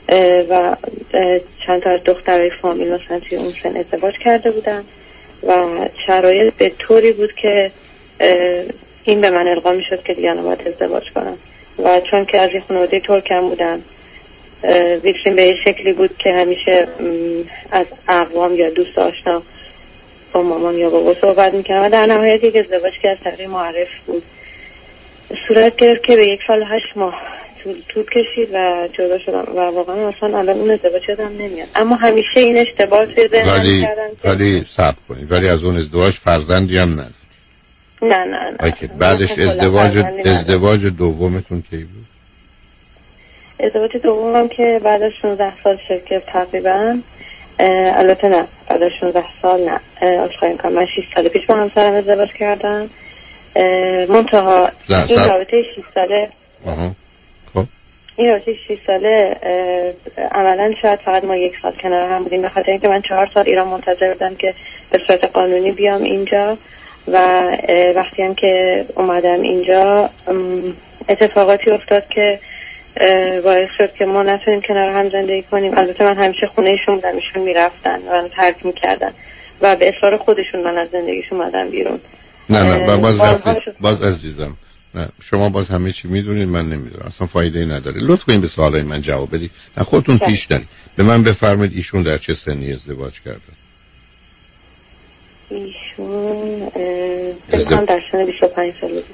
و چند تا از دخترای فامیل مثلا توی اون سن ازدواج کرده بودن و شرایط به طوری بود که این به من القا میشد که دیگه نباید ازدواج کنم و چون که از این خانواده ترکم بودم ویترین به شکلی بود که همیشه از اقوام یا دوست آشنا با مامان یا بابا صحبت میکنم و در نهایت یک ازدواج که از طریق معرف بود صورت گرفت که به یک سال هشت ماه طول, طول کشید و جدا شدم و واقعا اصلا الان اون ازدواج یادم نمیاد، اما همیشه این اشتباه توی ذهنم می‌کردم که ولی صبر کنید. ولی از اون ازدواج فرزندی هم نداشت؟ نه نه نه. اوکی. بعدش ازدواج ازدواج دومتون کی بود؟ ازدواج دومم که بعد از شانزده سال شکل تقریبا، البته نه بعد از شانزده سال نه، عذرخواهی می‌کنم، من شش سال پیش با همسرم ازدواج کردم. منتها این رابطه شش ساله آها خب این رابطه شش ساله عملا شاید فقط ما یک سال کنار هم بودیم، به خاطر اینکه من چهار سال ایران منتظر بودم که به صورت قانونی بیام اینجا و وقتی هم که اومدم اینجا اتفاقاتی افتاد که باعث شد که ما نتونیم کنار هم زندگی کنیم. البته من همیشه خونه ایشون بودم، ایشون میرفتن و من ترک میکردن و به اصرار خودشون من از زندگیشون اومدم بیرون. نه نه باز رفتی باز عزیزم، نه شما باز همه چی میدونید من نمیدونم، اصلا فایده نداره. لطف کنید به سوالای من جواب بدید، نه خودتون پیش نرید. به من بفرمایید ایشون در چه سنی ازدواج کردن؟ ایشون ازدواج در سن بیست و پنج سال بود.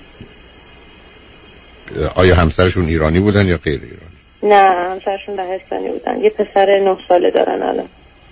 آیا همسرشون ایرانی بودن یا غیر ایرانی؟ نه همسرشون لهستانی بودن. یه پسر نه ساله دارن الان.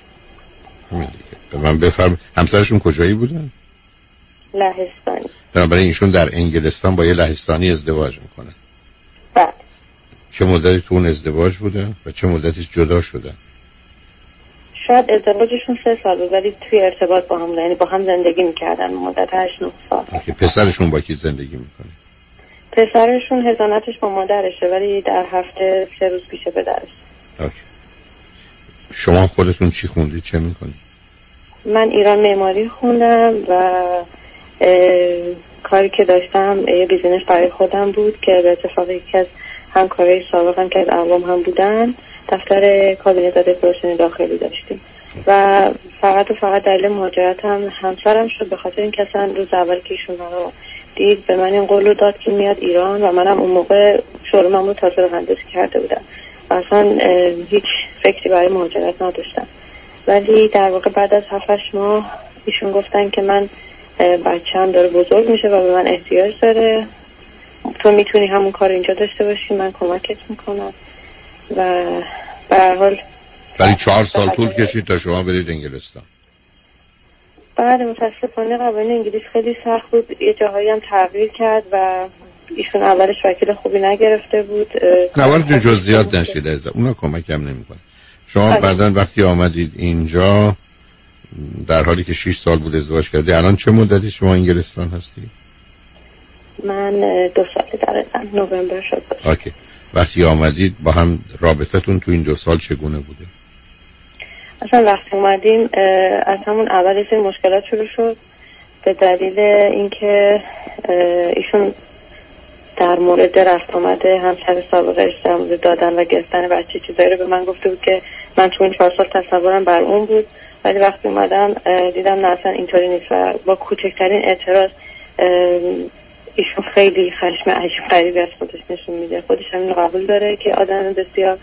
به من بفرمایید همسرشون کجایی بودن؟ لهستانی. بنابراین ایشون در انگلستان با یه لهستانی ازدواج میکنن. بله. چه مدتی تو اون ازدواج بودن و چه مدتیش جدا شدن؟ شاید ازدواجشون سه سال بود ولی توی ارتباط با هم، یعنی با هم زندگی میکردن مدت هشت نه سال. اوکی. پسرشون با کی زندگی میکنه؟ پسرشون حضانتش با مادرشه ولی در هفته سه روز پیش پدرش. اوکی. شما خودتون چی خوندید، چه میکنید؟ من ایران معماری خوندم و کاری که داشتم یه بیزینس برای خودم بود که به اتفاق یکی از همکارای سابقم که از اقوام هم بودن دفتر کابینه دپروشن داخلی داشتیم و فقط و فقط دلیل مهاجرت هم همسرم شد، به خاطر اینکه اصلا روز اول که ایشون رو دید به من این قول رو داد که میاد ایران و منم اون موقع شروعم رو تازه مهندسی کرده بودم و اصلا هیچ فکری برای مهاجرت نداشتم. ولی در واقع بعد از هفت ماه ایشون گفتن که من بچه‌م داره بزرگ میشه و به من احتیاج داره، تو میتونی همون کار اینجا داشته باشی، من کمکت میکنم و به هر حال ولی چهار سال طول کشید تا شما برید انگلستان. بعد متاسفانه قوانین انگلیس خیلی سخت بود، یه جاهایی هم تغییر کرد و ایشون اولش وکیل خوبی نگرفته بود. نوارد جزئیات نشید از اونا کمک هم نمیکنه. شما بعداً وقتی آمدید اینجا در حالی که شش سال بود ازدواج کردی، الان چه مدتی شما انگلستان هستی؟ من دو سال دقیقاً نوامبر شد. اوکی. وقتی آمدید با هم رابطتون تو این دو سال چگونه بوده؟ اصلا وقتی اومدیم از همون اول یه سری مشکلات شروع شد به دلیل اینکه ایشون در مورد رفت آمده همسر سابقش در مورد دادن و گرفتن بچه چیزایی رو به من گفته بود که من تو این چهار سال تصورم بر اون بود، ولی وقتی اومدم دیدم نه اصلا اینطوری نیست و با کوچکترین اعتراض ایشون خیلی خشم عجیب غریبی از خودش نشون میده. خودش همین قبول داره که آدم بسیار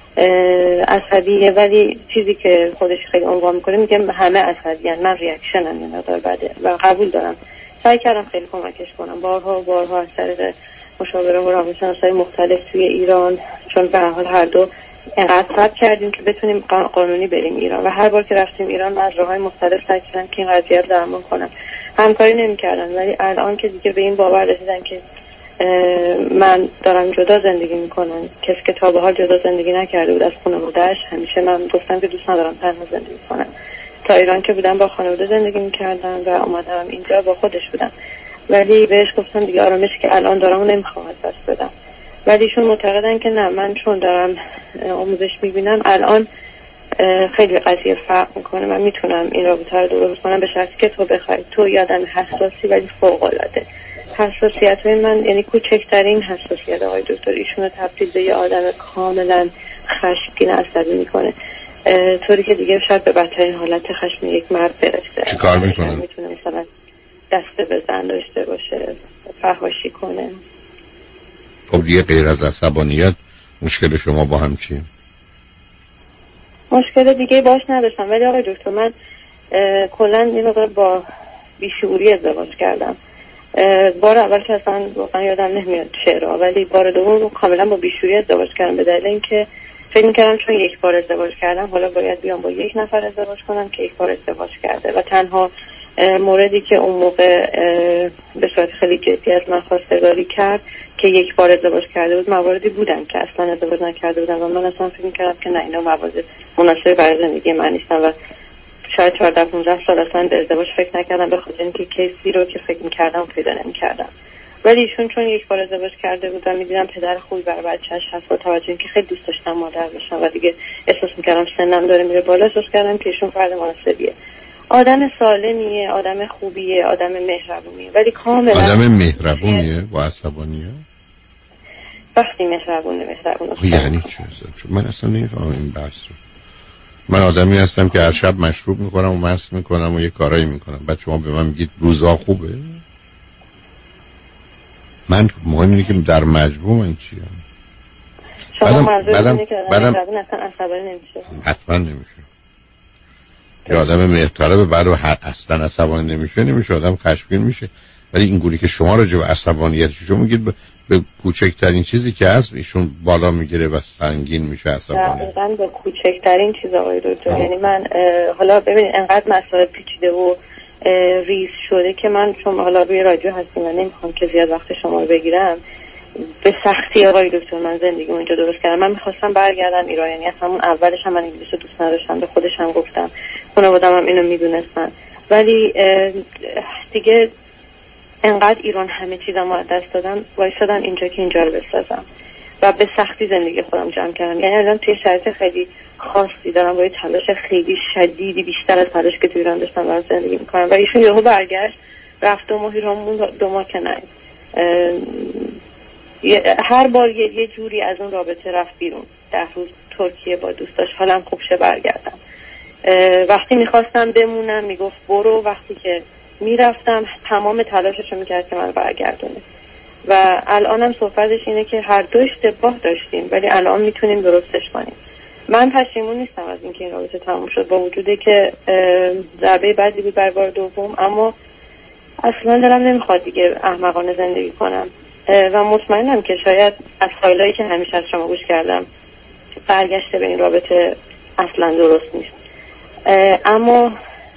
عصبیه، ولی چیزی که خودش خیلی عنوان میکنه میگه همه عصبیان، من ریاکشنم یه مقدار بده و قبول دارم. سعی کردم خیلی کمکش کنم بارها و بارها از طریق مشاوره و روانشناسای مختلف توی ایران، چون به هر حال هر دو اینقدر صبر کردیم که بتونیم قانونی بریم ایران و هر بار که رفتیم ایران من از راههای مختلف سعی کردم که این قضیه رو درمان کنم. همکاری نمی‌کردن ولی الان که دیگه به این باور رسیدن که من دارم جدا زندگی میکنم، کسی که تا به حال جدا زندگی نکرده بود از خانواده‌اش، همیشه من گفتم که دوست ندارم تنها زندگی کنم. تا ایران که بودم با خانواده زندگی میکردم و اومدم اینجا با خودش بودم، ولی بهش گفتم دیگه آرامشی که الان دارم نمیخوام از دست بدم. ولی ایشون معتقدن که نه، من چون دارم آموزش میبینم الان خیلی قضیه فرق میکنه، من میتونم این رابطه رو درست کنم به شرطی که تو بخوای. تو یادم حساسی ولی فوق العاده. حساسیت های من یعنی کوچکترین حساسیت آقای دکتر ایشون رو تبدیل به یه آدم کاملا خشمگین عصبی میکنه، طوری که دیگه شاید به بدترین حالت خشم یک مرد برسه. چی کار میکنه؟ میتونه مثلا دسته به زن داشته باشه، فحاشی کنه. خب دیگه غیر از عصبانیت مشکل شما با هم چیه؟ مشکل دیگه باش نداشتم، ولی آقای دکتر من کلا یه مقدار با بیشعوری ازدواج کردم. بار اول که اصلا واقعا یادم نمیاد چرا، ولی بار دوم کاملا با بیشعوری ازدواج کردم، به دلیل اینکه فکر می‌کردم چون یک بار ازدواج کردم حالا باید بیام با یک نفر ازدواج کنم که یک بار ازدواج کرده و تنها موردی که اون موقع به صورت خیلی جدی از من خواستگاری کرد که یک بار ازدواج کرده بود، مواردی بودن که اصلا ازدواج نکرده بودن و من اصلا فکر می‌کردم که نه اینا موارد مناسب برای زندگی من نیستن و شاید چهارده پانزده سال اصلا به ازدواج فکر نکردم، به خاطر اینکه کیسی رو که فکر می‌کردم پیدا نمی‌کردم. ولی ایشون چون یک بار ازدواج کرده بود و می‌دیدم پدر خوبی برای بچه‌اش هست با توجه اینکه خیلی دوست داشتم مادر بشم و دیگه احساس می‌کردم سنم داره میره بالا، احساس کردم که ایشون فرد مناسبیه. آدم سالمیه، آدم خوبیه، آدم مهربونیه، ولی کاملا آدم مهربونیه و عصبانیه. وقتی مهربونه مهربونه یعنی چی؟ چون من اصلا نمی‌فهمم این بحث رو. من آدمی هستم که هر شب مشروب میکنم و مست میکنم و یه کارایی میکنم، بعد شما به من میگید روزا خوبه؟ من مهم اینه که در مجموع من چیم. شما منظور اینه که آدم مهربون اصلا عصبانی نمیشه؟ حتما نمیشه. یه آدم مهربون بعد اصلا عصبانی نمیشه، نمیشه آدم خشمگین میشه. ولی این گوری که شما راجع به عصبانیت شما میگید به, به کوچکترین چیزی که هست ایشون بالا میگیره و سنگین میشه عصبانی. دقیقاً به کوچکترین چیز آقای دکتر. یعنی من حالا ببینید انقدر مسائل پیچیده و ریز شده که من چون حالا روی رادیو هستیم و نمیخوام که زیاد وقت شما رو بگیرم، به سختی آقای دکتر من زندگی اونجا درست کردم. من میخواستم برگردم ایران، یعنی اصلا اون اولش هم من انگلیس رو دوست نداشتم، به خودش هم گفتم، خانواده‌ام هم اینو میدونستن، ولی دیگه انقدر ایران همه چیزم رو دست دادم وایسادم اینجا که اینجا رو بسازم و به سختی زندگی خودم جمع کردم. یعنی الان توی شرایط خیلی خاصی دارم با یه تلاش خیلی شدیدی بیشتر از تلاش که توی ایران داشتم دارم زندگی میکنم و ایشون یهو برگشت رفت دو ماه ایران موند، دو ماه که نه هر بار یه, یه جوری از اون رابطه رفت بیرون. ده روز ترکیه با دوستاش حالم خوب شه برگردم. وقتی میخواستم بمونم میگفت برو، وقتی که میرفتم تمام تلاششو میکرد که من برگردونه و الانم صحبتش اینه که هر دو اشتباه داشتیم ولی الان میتونیم درستش کنیم. من پشیمون نیستم از اینکه این رابطه تموم شد، با وجوده که ضربه بدی بود بر بار دوم، اما اصلا دلم نمیخواد دیگه احمقانه زندگی کنم و مطمئنم که شاید از فایلایی که همیشه از شما گوش کردم برگشته به این رابطه اصلا درست نیست، اما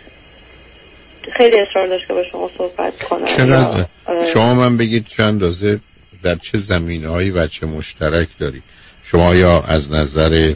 خیلی اصرار داشت که با شما صحبت کنم. چقدر شما من بگید چه اندازه در چه زمینه‌هایی و چه مشترک داری شما، یا از نظر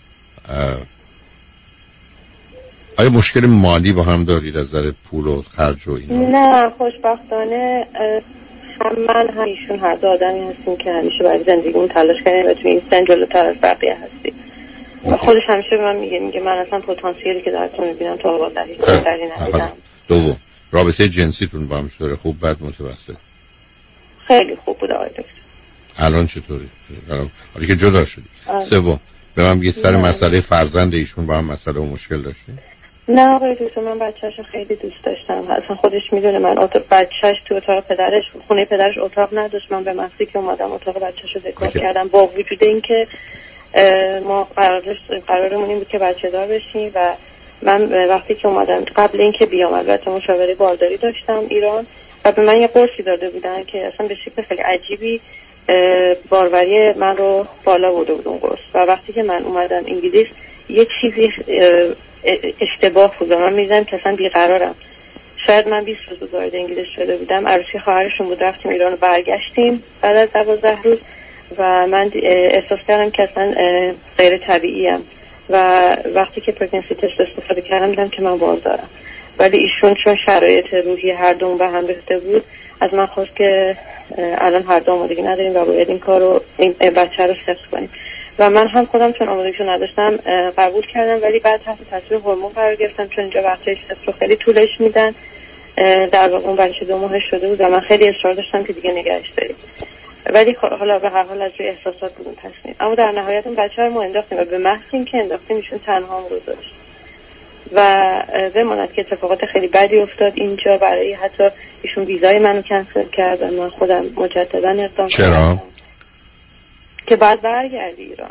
آیا مشکل مالی با هم دارید از نظر پول و خرج و اینا؟ نه خوشبختانه هم من هم ایشون هر دو آدمی هستیم که همیشه برای زندگیمون تلاش کردیم و توی این سن جلوتر از بقیه هستیم. خودش همیشه به من میگه میگه من اصلا پتانسیلی که درتون میبینم تا آقا در هیچ جایی ندیدم. دوم رابطه جنسیتون با هم چطوره؟ خوب بد متوسط؟ خیلی خوب بود آقای دکتر. الان چطوری؟ الان حالا که جدا شدی. سوم به من بگید سر مسئله فرزند ایشون با هم مسئله و مشکل داشتین؟ نه آقای دکتر من بچه‌شو خیلی دوست داشتم، اصلا خودش میدونه من اتاق بچه‌ش تو اتاق پدرش خونه پدرش اتاق نداشت، من به محضی که اومدم اتاق بچه‌شو دکور کردم با وجود اینکه ما قرار قرارمون این بود که بچه دار بشیم و من وقتی که اومدم قبل اینکه بیام البته مشاوره بارداری داشتم ایران و به من یه قرصی داده بودن که اصلا به شکل خیلی عجیبی باروری من رو بالا برده بود اون قرص و وقتی که من اومدم انگلیس یه چیزی اشتباه بود و من می‌دیدم که اصلا بیقرارم. شاید من بیست روز وارد انگلیس شده بودم، عروسی خواهرشون بود، رفتیم ایران و برگشتیم بعد از دوازده روز و من احساس کردم که اصلا غیر طبیعیم و وقتی که پرگنسی تست استفاده کردم دیدم که من باز دارم، ولی ایشون چون شرایط روحی هر دوم به هم ریخته بود از من خواست که الان هر دو آمادگی نداریم و باید این کار رو این بچه رو سخت کنیم و من هم خودم چون آمادگیشو نداشتم قبول کردم، ولی بعد تحت تاثیر هورمون قرار گرفتم چون اینجا وقتش رو خیلی طولش میدن. در واقع اون بچه دو ماه شده بود و من خیلی اصرار داشتم که دیگه نگهش داریم ولی حالا به هر حال از روی احساسات بودون تصمیم. اما در نهایت اون بچه رو ما انداختیم و به محض این که انداختیم ایشون تنها هم گذاشت و بماند که اتفاقات خیلی بدی افتاد اینجا. برای حتی ایشون ویزای منو کنسل کرد و من خودم مجددا اقدام چرا؟ که بعد برگردی ایران.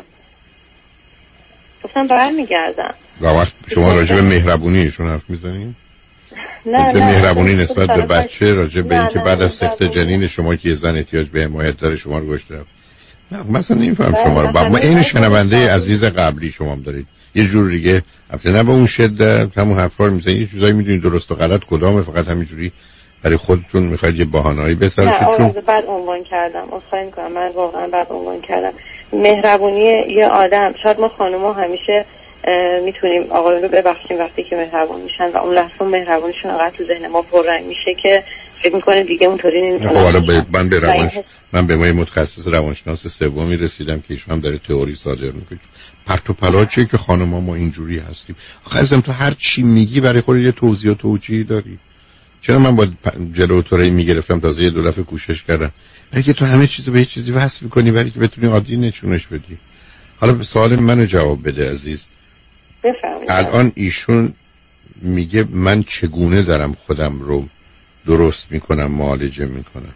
گفتم برمیگردم. و وقت شما راجع به مهربونی ایشون حرف میزنید؟ نه نه مهربونی نسبت به بچه، راجع به اینکه بعد از سقط جنین شما که یه زن احتیاج به حمایت داره شما رو گشته. نه مثلا نمیفهم شما رو. ما این شنونده عزیز قبلی شما هم دارید یه جور دیگه البته نه به اون شدت همون حرفا رو میزنید، یه چیزایی میدونید درست و غلط کدامه، فقط همینجوری برای خودتون میخواید یه بهانه‌ای بسازید. چون بعد عنوان کردم اصلا میگم من واقعا بعد عنوان کردم مهربونی یه آدم. شاید ما خانم‌ها همیشه میتونیم آقایون رو ببخشیم وقتی که مهربون میشن و اون لحظه مهربونیشون انقدر تو ذهن ما پررنگ میشه که فکر میکنیم دیگه اونطوری نمیتونه. خب حالا ب... من به روانش من به ما متخصص روانشناس سومی رسیدم که ایشون هم داره تئوری صادر میکنه. پرت و پلاچه که خانم‌ها ما اینجوری هستیم. آخه ازم تو هر چی میگی برای خودت یه توضیح و توجیه داری. چرا من با جلو تو رو میگرفتم تازه یه دو دفعه کوشش کردم. اگه تو همه چیزو به یه چیزی وصل کنی برای که بتونی عادی نشونش بدی. حالا به سوال منو جواب بده عزیز. بفرمایید. الان ایشون میگه من چگونه دارم خودم رو درست میکنم، معالجه میکنم؟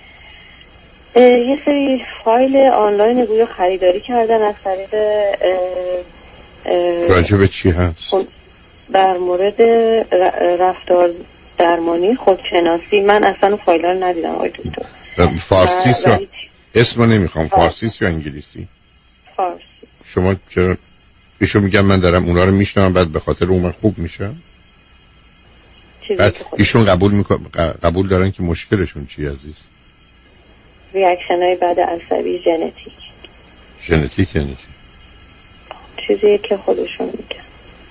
یه سری فایل آنلاین گویا خریداری کردن از طریق راجع به چی هست؟ در مورد رفتار درمانی خودشناسی. من اصلا اون فایل رو ندیدم آقای دکتر. فارسی است یا اسمو نمیخوام. فارسی است یا انگلیسی؟ فارسی. شما چرا ایشون میگم من دارم اونا رو میشنم بعد به خاطر اون من خوب میشم؟ بعد ایشون قبول میکنه قبول دارن که مشکلشون چی عزیز؟ ریاکشن های بعد عصبی ژنتیک. ژنتیک یعنی چی؟ چیزی که خودشون میگن.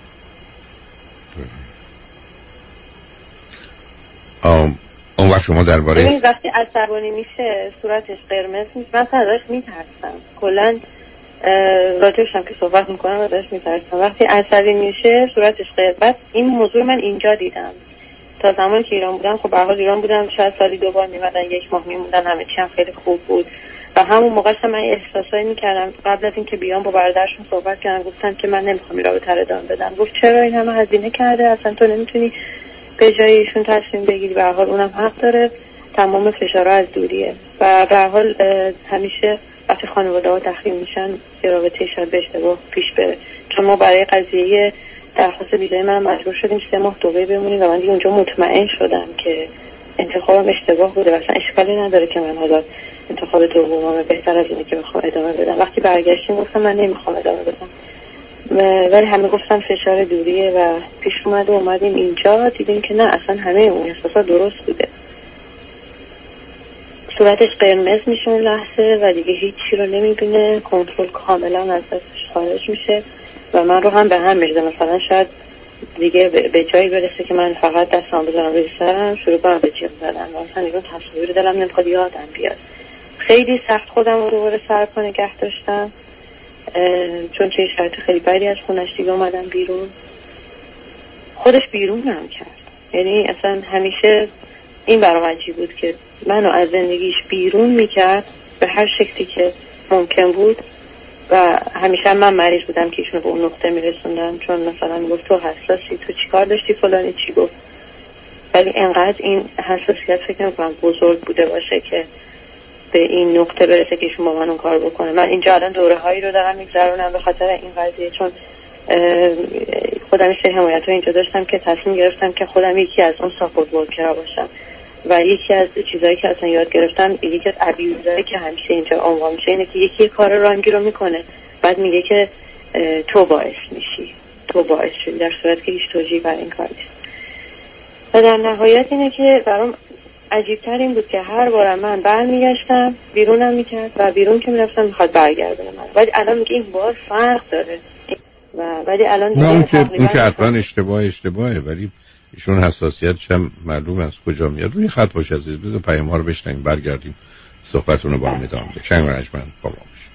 آم اون وقت شما درباره این وقتی عصبانی میشه صورتش قرمز میشه. من ازش میترسم کلا راجعش هم که صحبت میکنم ازش میترسم. وقتی عصبی میشه صورتش قرمز. این موضوع من اینجا دیدم. تا زمانی که ایران بودم خب به هر حال ایران بودم شاید سالی دو بار میمدن، یک ماه میموندن، همه چی هم خیلی خوب بود و همون موقعش من احساسایی میکردم. قبل از اینکه بیام با برادرشون صحبت کردم گفتن که من نمیخوام این رابطه رو ادامه بدم. گفت چرا؟ این همه هزینه کرده، اصلا تو نمیتونی به جای ایشون تصمیم بگیری. به هر حال اونم حق داره، تمام فشارها از دوریه و به هر حال همیشه وقتی خانواده‌ها تخریب میشن یه رابطه شاید به اشتباه پیش بره. چون ما برای قضیه درخواست ویزای من مجبور شدیم سه ماه دبی بمونیم و من دیگه اونجا مطمئن شدم که انتخابم اشتباه بوده و اصلا اشکالی نداره که من حالا انتخاب دومم بهتر از اینه که بخوام ادامه بدم. وقتی برگشتیم گفتم من نمیخوام ادامه بدم ولی همه گفتن فشار دوریه و پیش اومد و اومدیم اینجا دیدیم که نه اصلا همه اون احساسات درست بوده. صورتش قرمز میشه اون لحظه و دیگه هیچی رو نمیبینه، کنترل کاملا از دستش خارج میشه و من رو هم به هم میرده. مثلا شاید دیگه به جایی برسه که من فقط دستم بزنم روی سرم شروع کنم به جیغ زدن و مثلا دیگه تصویر دلم نمیخواد یادم بیاد. خیلی سخت خودم رو دوباره سر پا نگه داشتم چون که شرط خیلی بدی از خونش دیگه اومدم بیرون. خودش بیرونم کرد. یعنی اصلا همیشه این برام عجیب بود که منو از زندگیش بیرون میکرد به هر شکلی که ممکن بود و همیشه من مریض بودم که ایشونو به اون نقطه میرسوندم چون مثلا میگفت تو حساسی، تو چیکار داشتی فلانی چی گفت. ولی انقدر این حساسیت فکر نمی‌کنم بزرگ بوده باشه که به این نقطه برسه که ایشون با من اون کار بکنه. من اینجا الان دوره هایی رو دارم میگذرونم به خاطر این قضیه چون خودم یه سری حمایت رو اینجا داشتم که تصمیم گرفتم که خودم یکی از اون ساپورت ورکرها باشم و یکی از چیزایی که اصلا یاد گرفتم یکی از ابیوزایی که همیشه اینجا عنوان میشه اینه که یکی کار رانگی رو میکنه بعد میگه که تو باعث میشی، تو باعث شدی، در صورت که هیچ توجیهی برای این کار نیست. و در نهایت اینه که برام عجیب‌تر این بود که هر بارم من برمیگشتم بیرونم میکرد و بیرون که میرفتم میخواد برگردونه من. ولی الان میگه این باز فرق داره و ولی الان نه اون که اون که حتما اشتباه اشتباهه ولی ایشون حساسیتش هم معلوم از کجا میاد. روی خط باش عزیز، بذار پیام ها رو بشنویم برگردیم صحبتون رو با هم ادامه بدیم. چند رنجمند با ما باشید.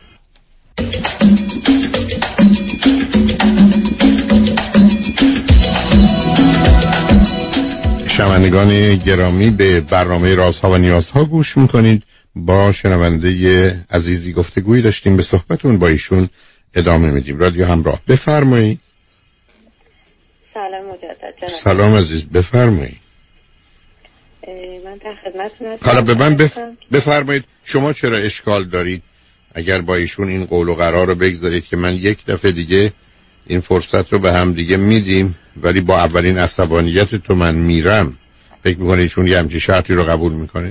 شنوندگان گرامی به برنامه رازها و نیازها گوش میکنید. با شنونده عزیزی گفتگویی داشتیم، به صحبتون با ایشون ادامه میدیم. رادیو همراه، بفرمایید. سلام مجدد جناب. سلام عزیز، بفرمایید. من در خدمتتون هستم. حالا به من بف... بفرمایید شما چرا اشکال دارید اگر با ایشون این قول و قرار رو بگذارید که من یک دفعه دیگه این فرصت رو به هم دیگه میدیم، ولی با اولین عصبانیت تو من میرم، فکر میکنه ایشون یه همچین شرطی رو قبول میکنه؟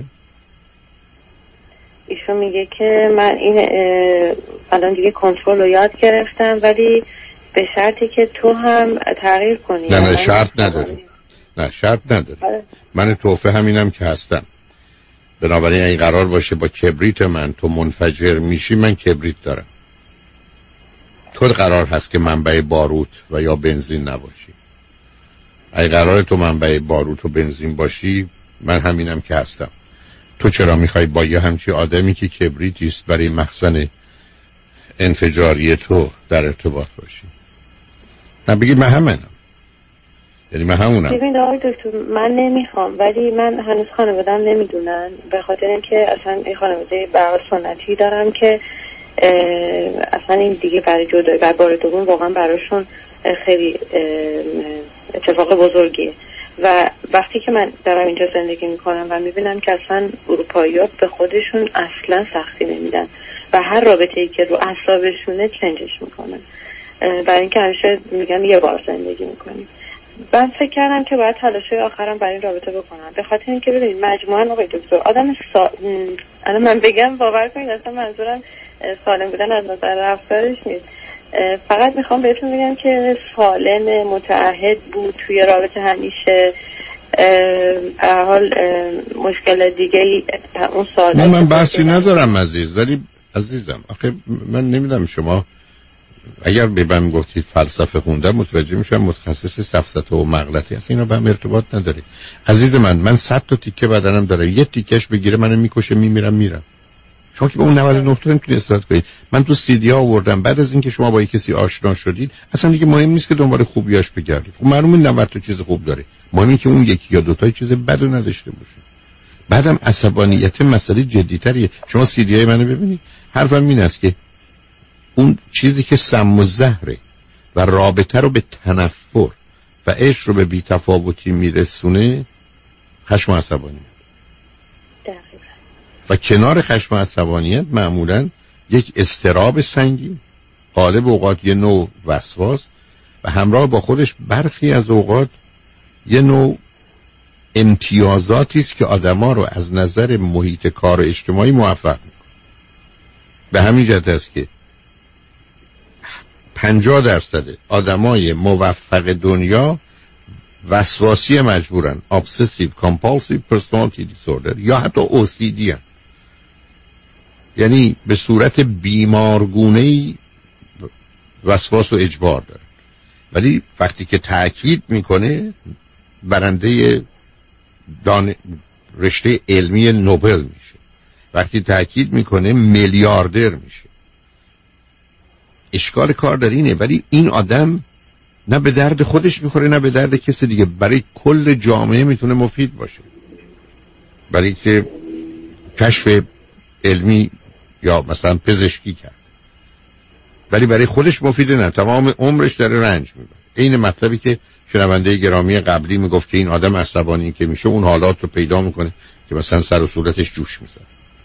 ایشون میگه که من این الان دیگه کنترل رو یاد گرفتم، ولی به شرطی که تو هم تغییر کنی. نه نه شرط نداره. نه شرط نداره. من توفه همینم که هستم. بنابراین این قرار باشه با کبریت من تو منفجر میشی، من کبریت دارم. تو قرار هست که منبع باروت و یا بنزین نباشی. اگه قرار تو منبع باروت و بنزین باشی، من همینم که هستم. تو چرا میخوای با یه همچی آدمی که کبریتی است برای مخزن انفجاری تو در ارتباط باشی؟ نه بگید من همینم، یعنی من همونم. ببین آقای دکتر، من نمیخوام، ولی من هنوز خانواده‌ام نمیدونن، به خاطر اینکه اصلا این خانواده برای سنتی دارم که اصلا این دیگه برای جدایی برای بار دوم واقعا براشون خیلی اتفاق بزرگیه. و وقتی که من دارم اینجا زندگی میکنم و میبینم که اصلا اروپایی‌ها به خودشون اصلا سختی نمیدن و هر رابطه‌ای که رو اعصابشونه چنجش میکنن، برای اینکه همیشه میگن یه بار زندگی میکنیم. من فکر کردم که باید تلاشای آخرم برای این رابطه بکنم، به خاطر اینکه ببینید مجموعاً آقای دکتر آدم سا... الان من بگم باور کنید اصلا منظورم سالم بودن از نظر رفتارش نیست، فقط میخوام بهتون بگم که سالم متعهد بود توی رابطه، همیشه به حال مشکل دیگه اون سال. من, من بحثی ندارم عزیز، ولی عزیزم آخه من نمیدونم شما اگر به من گفتید فلسفه خوندم متوجه میشم متخصص سفسطه و مغلطه هست، اینا به هم ارتباط نداره عزیز من. من صد تا تیکه بدنم داره، یه تیکش بگیره منو میکشه، میمیرم میرم. شما که به اون نود و نه تا نمیتونید اصلاح کنید. من تو سی دی ها آوردم بعد از اینکه شما با کسی آشنا شدید اصلا دیگه مهم نیست که دنبال خوبیاش بگردید. خب معلومه نود تا چیز خوب داره، مهمه که اون یکی یا دو تا چیز بدو نداشته باشه. بعدم عصبانیت مسئله جدی‌تریه. شما سی دی های منو ببینید، حرفم این است که اون چیزی که سم و زهره و رابطه رو به تنفر و عشق رو به بی‌تفاوتی میرسونه خشم و عصبانیت. و کنار خشم و عصبانیت معمولاً یک اضطراب سنگین، غالب اوقات یه نوع وسواس و همراه با خودش برخی از اوقات یه نوع امتیازاتی است که آدما رو از نظر محیط کار و اجتماعی موفق میکنه. به همین جهت است که پنجاه درصد آدمای موفق دنیا وسواسی مجبورن، obsessive compulsive personality disorder یا حتی او سی دی هن. یعنی به صورت بیمارگونه‌ای وسواس و اجبار داره، ولی وقتی که تأکید میکنه برنده دان... رشته علمی نوبل میشه، وقتی تأکید میکنه میلیاردر میشه. اشکال کار در اینه، ولی این آدم نه به درد خودش میخوره نه به درد کسی دیگه، برای کل جامعه میتونه مفید باشه، برای که کشف علمی یا مثلا پزشکی کرد، ولی برای خودش مفیده نه، تمام عمرش داره رنج میبره. این مطلبی که شنونده گرامی قبلی میگفت که این آدم عصبانی که میشه اون حالات رو پیدا میکنه که مثلا سر و صورتش جوش میزنه،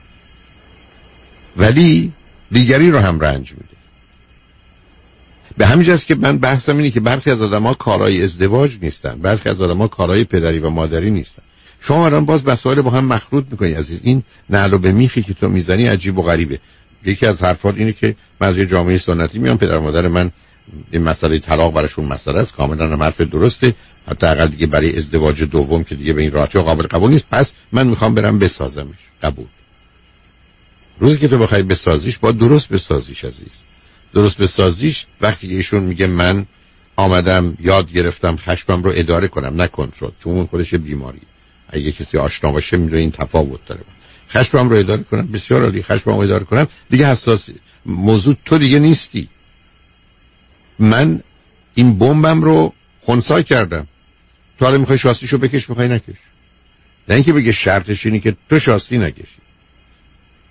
ولی دیگری رو هم رنج میده. به همین جاست که من بحثم اینه که برخی از آدم‌ها کارهای ازدواج نیستن، برخی از آدم‌ها کارهای پدری و مادری نیستن. شما الان باز مسائل با هم مخلوط میکنی عزیز. این نعل و به میخی که تو میزنی عجیب و غریبه. یکی از حرفات اینه که من از جامعه سنتی میام، پدر و مادر من این مسئله طلاق براشون مسئله است، کاملا هم حرف درسته، حتی اقل دیگه برای ازدواج دوم که دیگه به این راحتی قابل قبول نیست، پس من میخوام برم بسازمش. قبول. روزی که تو بخوای بسازیش با درست بسازیش عزیز. درست بسازیش وقتی که ایشون میگه من آمدم یاد گرفتم خشمم رو اداره کنم نه کنترل، چون اون خودش بیماریه. اگه کسی آشنا باشه میدونه این تفاوت داره. خشمم رو اداره کنم، بسیار عالی، خشمم رو اداره کنم، دیگه حساس موضوع تو دیگه نیستی. من این بمبم رو خنثی کردم، تو حالا میخوای شاستیشو بکش، میخوای نکش. نه اینکه بگه شرطش اینه که تو شاستی نکشی.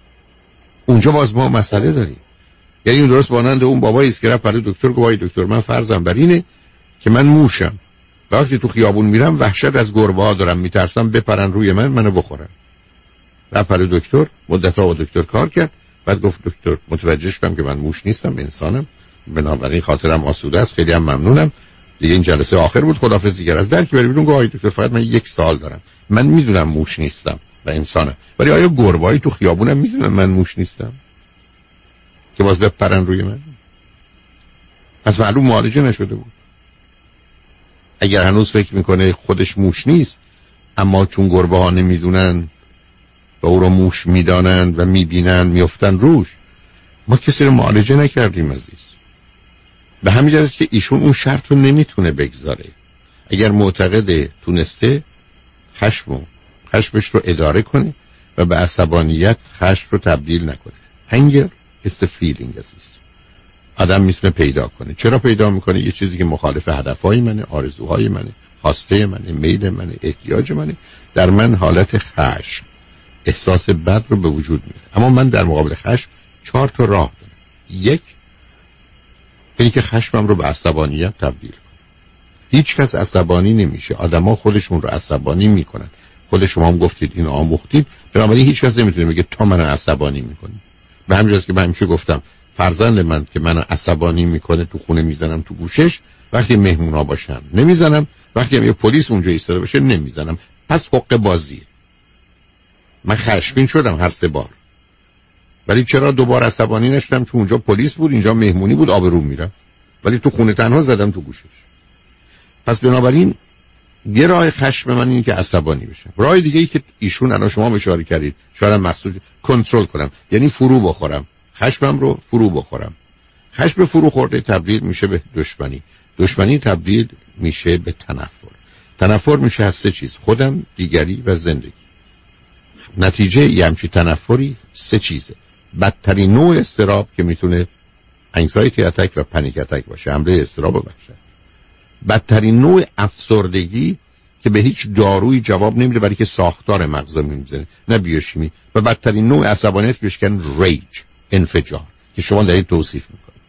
اونجا باز ما مسئله داریم. یعنی اون درست مانند اون بابایی است که رفت برای دکتر گفت وای دکتر من فرضم بر اینه که من موشم، وقتی تو خیابون میرم وحشت از گربه ها دارم، میترسم بپرن روی من منو بخورن. رفت برای دکتر، مدت‌ها با دکتر کار کرد، بعد گفت دکتر متوجه شدم که من موش نیستم، انسانم، بنابراین خاطرم آسوده است، خیلی هم ممنونم. دیگه این جلسه آخر بود، خداحافظ. دیگه از در که بری بیرون گفت دکتر فقط من یک سال دارم، من میدونم موش نیستم و انسانم، ولی آیا گربه‌ای تو خیابونم میدونن من موش نیستم که باز بپرن روی من؟ پس معلوم معالجه نشده بود. اگر هنوز فکر میکنه خودش موش نیست، اما چون گربه ها نمیدونن و او رو موش میدانن و میبینن میفتن روش، ما کسی رو معالجه نکردیم عزیز. به همین جهت که ایشون اون شرط رو نمیتونه بگذاره. اگر معتقد تونسته خشم و خشمش رو اداره کنه و به عصبانیت خشم رو تبدیل نکنه. anger is a feeling عزیز. آدم میتونه پیدا کنه. چرا پیدا میکنه؟ یه چیزی که مخالف هدفهای منه، آرزوهای منه، خواسته منه، میل منه، احتیاج منه، در من حالت خشم، احساس بد رو به وجود میاره. اما من در مقابل خشم چهار تا راه دارم. یک، اینی که خشمم رو به عصبانیت تبدیل کنم. هیچ کس عصبانی نمیشه، آدما خودشون رو عصبانی میکنن. خود شما هم گفتید اینو آموختید، بنابراین هیچ کس نمیتونه بگه تو منو عصبانی میکنی. به همین جاست که من همیشه گفتم فرزند من که منو عصبانی میکنه تو خونه میزنم تو گوشش، وقتی مهمونا باشن نمیزنم، وقتی هم یه پلیس اونجا ایستاده باشه نمیزنم. پس حق بازیه. من خشمگین شدم هر سه بار، ولی چرا دوبار عصبانی نشدم؟ چون اونجا پلیس بود، اینجا مهمونی بود، آبروم میرم، ولی تو خونه تنها زدم تو گوشش. پس بنابراین یه راه خشم من اینه که عصبانی بشم. راه دیگه ای که ایشون الان شما اشاره کردید، شاید مقصود کنترل کنم، یعنی فرو بخورم، خشمم رو فرو بخورم. خشم فرو خورده تبدیل میشه به دشمنی، دشمنی تبدیل میشه به تنفر، تنفر میشه از سه چیز: خودم، دیگری و زندگی. نتیجه یه همچی تنفری سه چیزه: بدترین نوع استراب که میتونه انگزایتی اتک و پنیک اتک باشه، حمله استراب و وحشت. بدترین نوع افسردگی که به هیچ دارویی جواب نمیده، برای که ساختار مغز میزنه، نه بیوشیمی. و بدترین نوع عصبانیت بهش میگن ریج، انفجار، که شما دارید توصیف میکنید.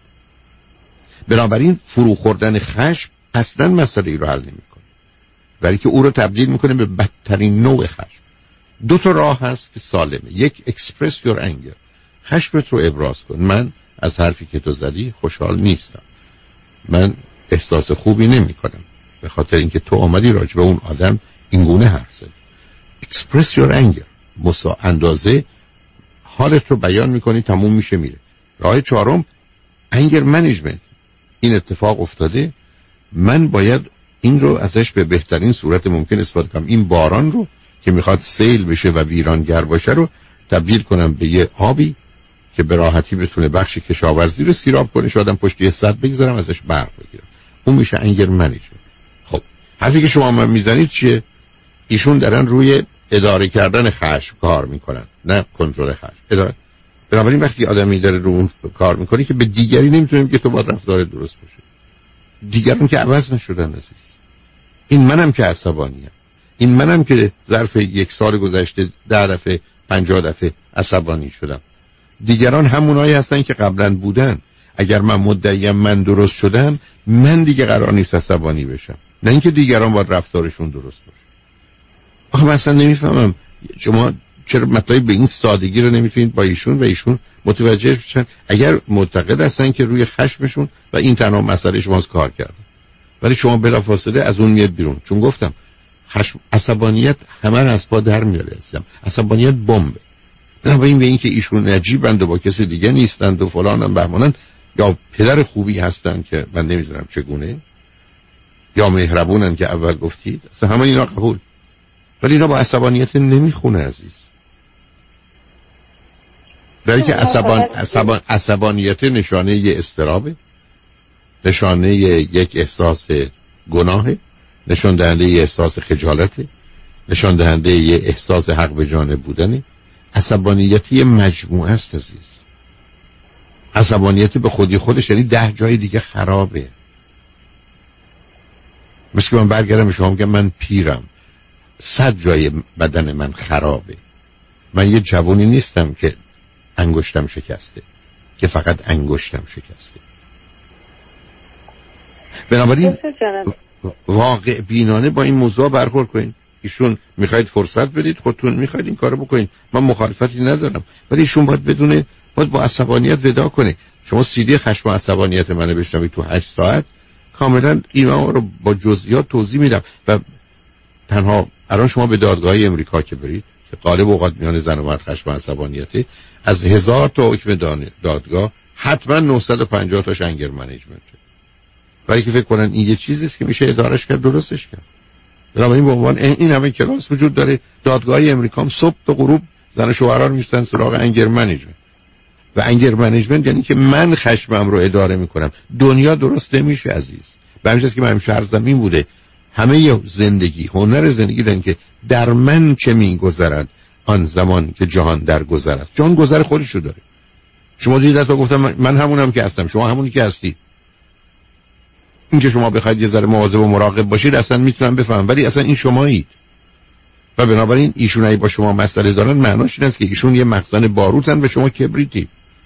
بنابراین فرو خوردن خشم اصلا مسئله ای رو حل نمیکنه، برای که او رو تبدیل میکنه به بدترین نوع خشم. دو تا راه هست که سالمه. یک، express your anger، خشمت رو ابراز کن. من از حرفی که تو زدی خوشحال نیستم، من احساس خوبی نمی کنم به خاطر اینکه تو آمدی راجع به اون آدم اینگونه حرف زدی. express your anger، مسا اندازه حالت رو بیان میکنی، تموم میشه میره. راه چهارم anger management. این اتفاق افتاده، من باید این رو ازش به بهترین صورت ممکن استفاده کنم. این باران رو که میخواد سیل بشه و ویرانگر باشه رو تبدیل کنم به یه آبی که به راحتی بتونه بخش کشاورزی رو سیراب کنه، شاید پشت یه سد بگذارم ازش برق بگیرم. اون میشه انگر منیجمنت. خب حرفی که شما من میزنید چیه؟ ایشون دارن روی اداره کردن خشم کار میکنن، نه کنترل خشم. اداره. بنابراین وقتی آدمی داره رو اون کار میکنه که به دیگری نمیتونیم که تو باید رفتار درست باشه. دیگران که عوض نشدن عزیز. این منم که عصبانیم، این منم که ظرف یک سال گذشته ده دفعه پنجاه دفعه عصبانی شدم. دیگران همونایی هستن که قبلا بودن. اگر من مدعیم من درست شدم، من دیگه قرار نیست عصبانی بشم، نه اینکه دیگران باید رفتارشون درست باشه. آخه من اصلا نمیفهمم شما چرا مطلب به این سادگی رو نمیتونید با ایشون و ایشون متوجه بشن. اگر معتقد هستن که روی خشمشون و این تنها مسئله شماست کار کردن، ولی شما بلافاصله از اون میاد بیرون. چون گفتم خشم، عصبانیت همه رو از پا در میاره عزیزم. عصبانیت بمبه. بنابراین به این که ایشون نجیبند و با کسی دیگه نیستند و فلانم بهمانند، یا پدر خوبی هستند که من نمیدونم چگونه، یا مهربونن که اول گفتید، اصلا همه اینا قبول، ولی اینا با عصبانیت نمیخونه عزیز. برای که عصبان... عصبان... عصبانیت نشانه یه اضطرابه، نشانه یک احساس گناهه، نشان دهنده یه احساس خجالته، نشان دهنده یه احساس حق به جانب بودنه. عصبانیت یه مجموعه است عزیز. عصبانیت به خودی خودش یعنی ده جای دیگه خرابه. مثل که من برگردم به شما میگم من پیرم، صد جای بدن من خرابه. من یه جوانی نیستم که انگشتم شکسته، که فقط انگشتم شکسته. بنابراین واقع بینانه با این موضوع برخورد کنید. ایشون میخواید فرصت بدید، خودتون میخواید این کارو بکنید، من مخالفتی ندارم، ولی ایشون باید بدونه، باید با عصبانیت ودا کنه. شما سیدی خشم و عصبانیت منو بشنوید تو هشت ساعت، کاملا اینا رو با جزئیات توضیح میدم. و تنها الان شما به دادگاه امریکا که برید، که غالب اوقات میان زن و مرد خشم و عصبانیته، از هزار تا حکم دادگاه حتما نهصد و پنجاه تاش انگر منیجمنته، برای که فکر کنن این یه چیزی است که میشه ادارش کرد، درستش کرد. بنابراین به عنوان این همه کلاس وجود داره. دادگاه امریکا هم صبح تا غروب زن و شوهرها رو می‌رسن سراغ انگر منیجمنت. و انگر منیجمنت یعنی که من خشمم رو اداره میکنم. دنیا درست نمیشه عزیز. به همین جاست که من شهر زمین بوده همه زندگی، هنر زندگی دارن که در من چه میگذرد آن زمان که جهان درگذرد. جهان گذر خودشو داره. شما دیدید تا گفتم من همونم که هستم، شما همونی که هستی. این که شما بخواید یه ذره مواظب و مراقب باشید اصلا میتونم بفهم، ولی اصلا این شمایید. و بنابراین ایشون اگه با شما مسئله دارن معناش این است که ایشون یه مخزن باروتن و شما کبریتی.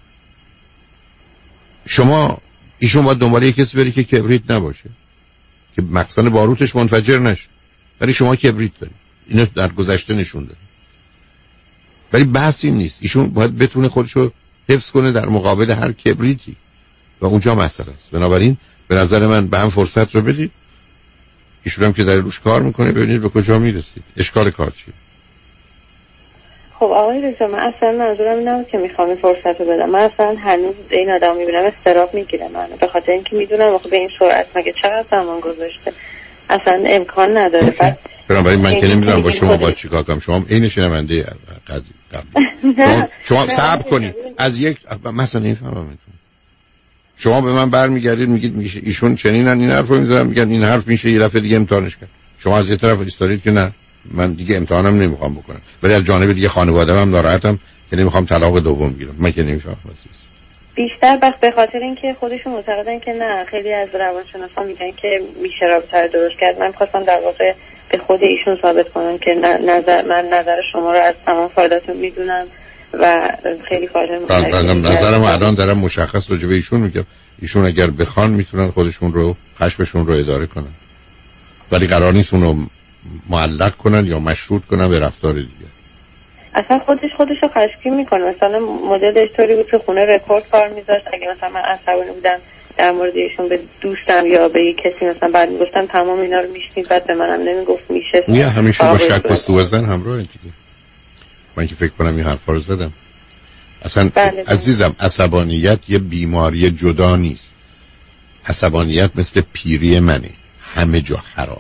شما ایشون باید دنبال یه کسی بری که کبریت نباشه، که مخزن باروتش منفجر نشه، ولی شما کبریت دارید. اینو در گذشته نشون داد. ولی بحث این نیست. ایشون باید بتونه خودشو حفظ کنه در مقابل هر کبریتی و اونجا مسئله است. بنابراین به نظر من به هم فرصت رو بدید. ایشون هم که در روش کار میکنه، ببینید به کجا میرسید. اشکال کار چیه؟ خب آقای دکتر، من اصلا منظورم اینه که میخوام این فرصت رو بدم. من اصلا هنوز این آدم میبینم استراب میگیره منو، به خاطر اینکه میدونم به این سرعت مگه چقدر زمان گذاشته، اصلا امکان نداره. بعد بنابراین من که نمیدونم با شما با چیکار کنم. شما عین شنونده قبلی شما, شما صبر کنید. از یک مثلا نمیفهمم، شما به من برمیگردید میگید ایشون چنینن، این حرفو میذارن، میگن این حرف میشه یه دفعه دیگه امتحانش کرد. شما از یه طرف ایستادید که نه من دیگه امتحانم نمیخوام بکنم، ولی از جانب دیگه خانواده‌ام هم ناراحتم که نمیخوام طلاق دوم بگیرم. من که نمیفهمم عزیز. بیشتر بس به خاطر اینکه خودشون معتقدن که نه، خیلی از روانشناسا میگن که میشه رابطه درست کرد. من خواستم در واقع به خود ایشون ثابت کنم که نظر من نظر شما رو از تمام فایداتون میدونم و خیلی فایده می‌کنه. نظرم الان دارم مشخص راجع به ایشون میگم. ایشون اگر بخوان میتونن خودشون رو خشمشون رو اداره کنن، ولی قرار نیست اونو معلق کنن یا مشروط کنن به رفتار دیگه. اصلا خودش خودش رو خشمگین میکنه. مثلا مدل استوری بود که خونه رکورد کار میذاشت. اگه مثلا من عصبانی بودم در مورد ایشون به دوستم یا به یک کسی مثلا بعد میگفتم تمام اینا رو میشنید، بعد به منم نمیگفت میشه. نه همیشه با شک و سوءظن همراه دیگه. من که فکر کنم این حرفا رو زدم. اصلا بله عزیزم عصبانیت یه بیماری جدا نیست. عصبانیت مثل پیری منه، همه جا خرابه.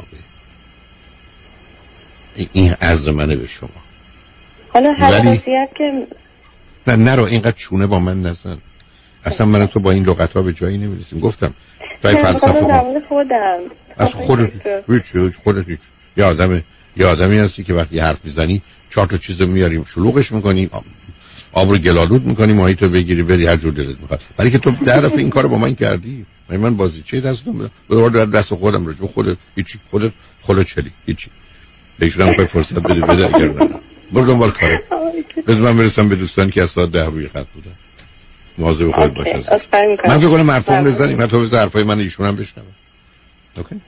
این عرض منه به شما. حالا حساسیت که نه نرو اینقدر چونه با من نزن. اصلا من تو با این لغت‌ها به جایی نمیرسیم. گفتم توی فلسفه خودم خودم اصلا خودت هیچ خودت هیچ یه آدم یه آدمی هستی که وقتی حرف میزنی چهار تا چیزو میاریم شلوغش میکنی، آب رو گلالود میکنی، ماهی تو بگیری بری هر جور دلت میخواد. ولی که تو در دفعه این کارو با من کردی، من من بازیچه دستم به در دست خودم رو خودت هیچ خودت خودت چلی هیچ بهشون هم فرصت بده بده اگر نه برو دنبال کارت. بذار من برسم به دوستان که از ساعت ده روی خط بودن. مواظب خودت باش. من فکر کنم حرفم بزنیم، من تو بذار حرفای من ایشون هم بشنوم. اوکی؟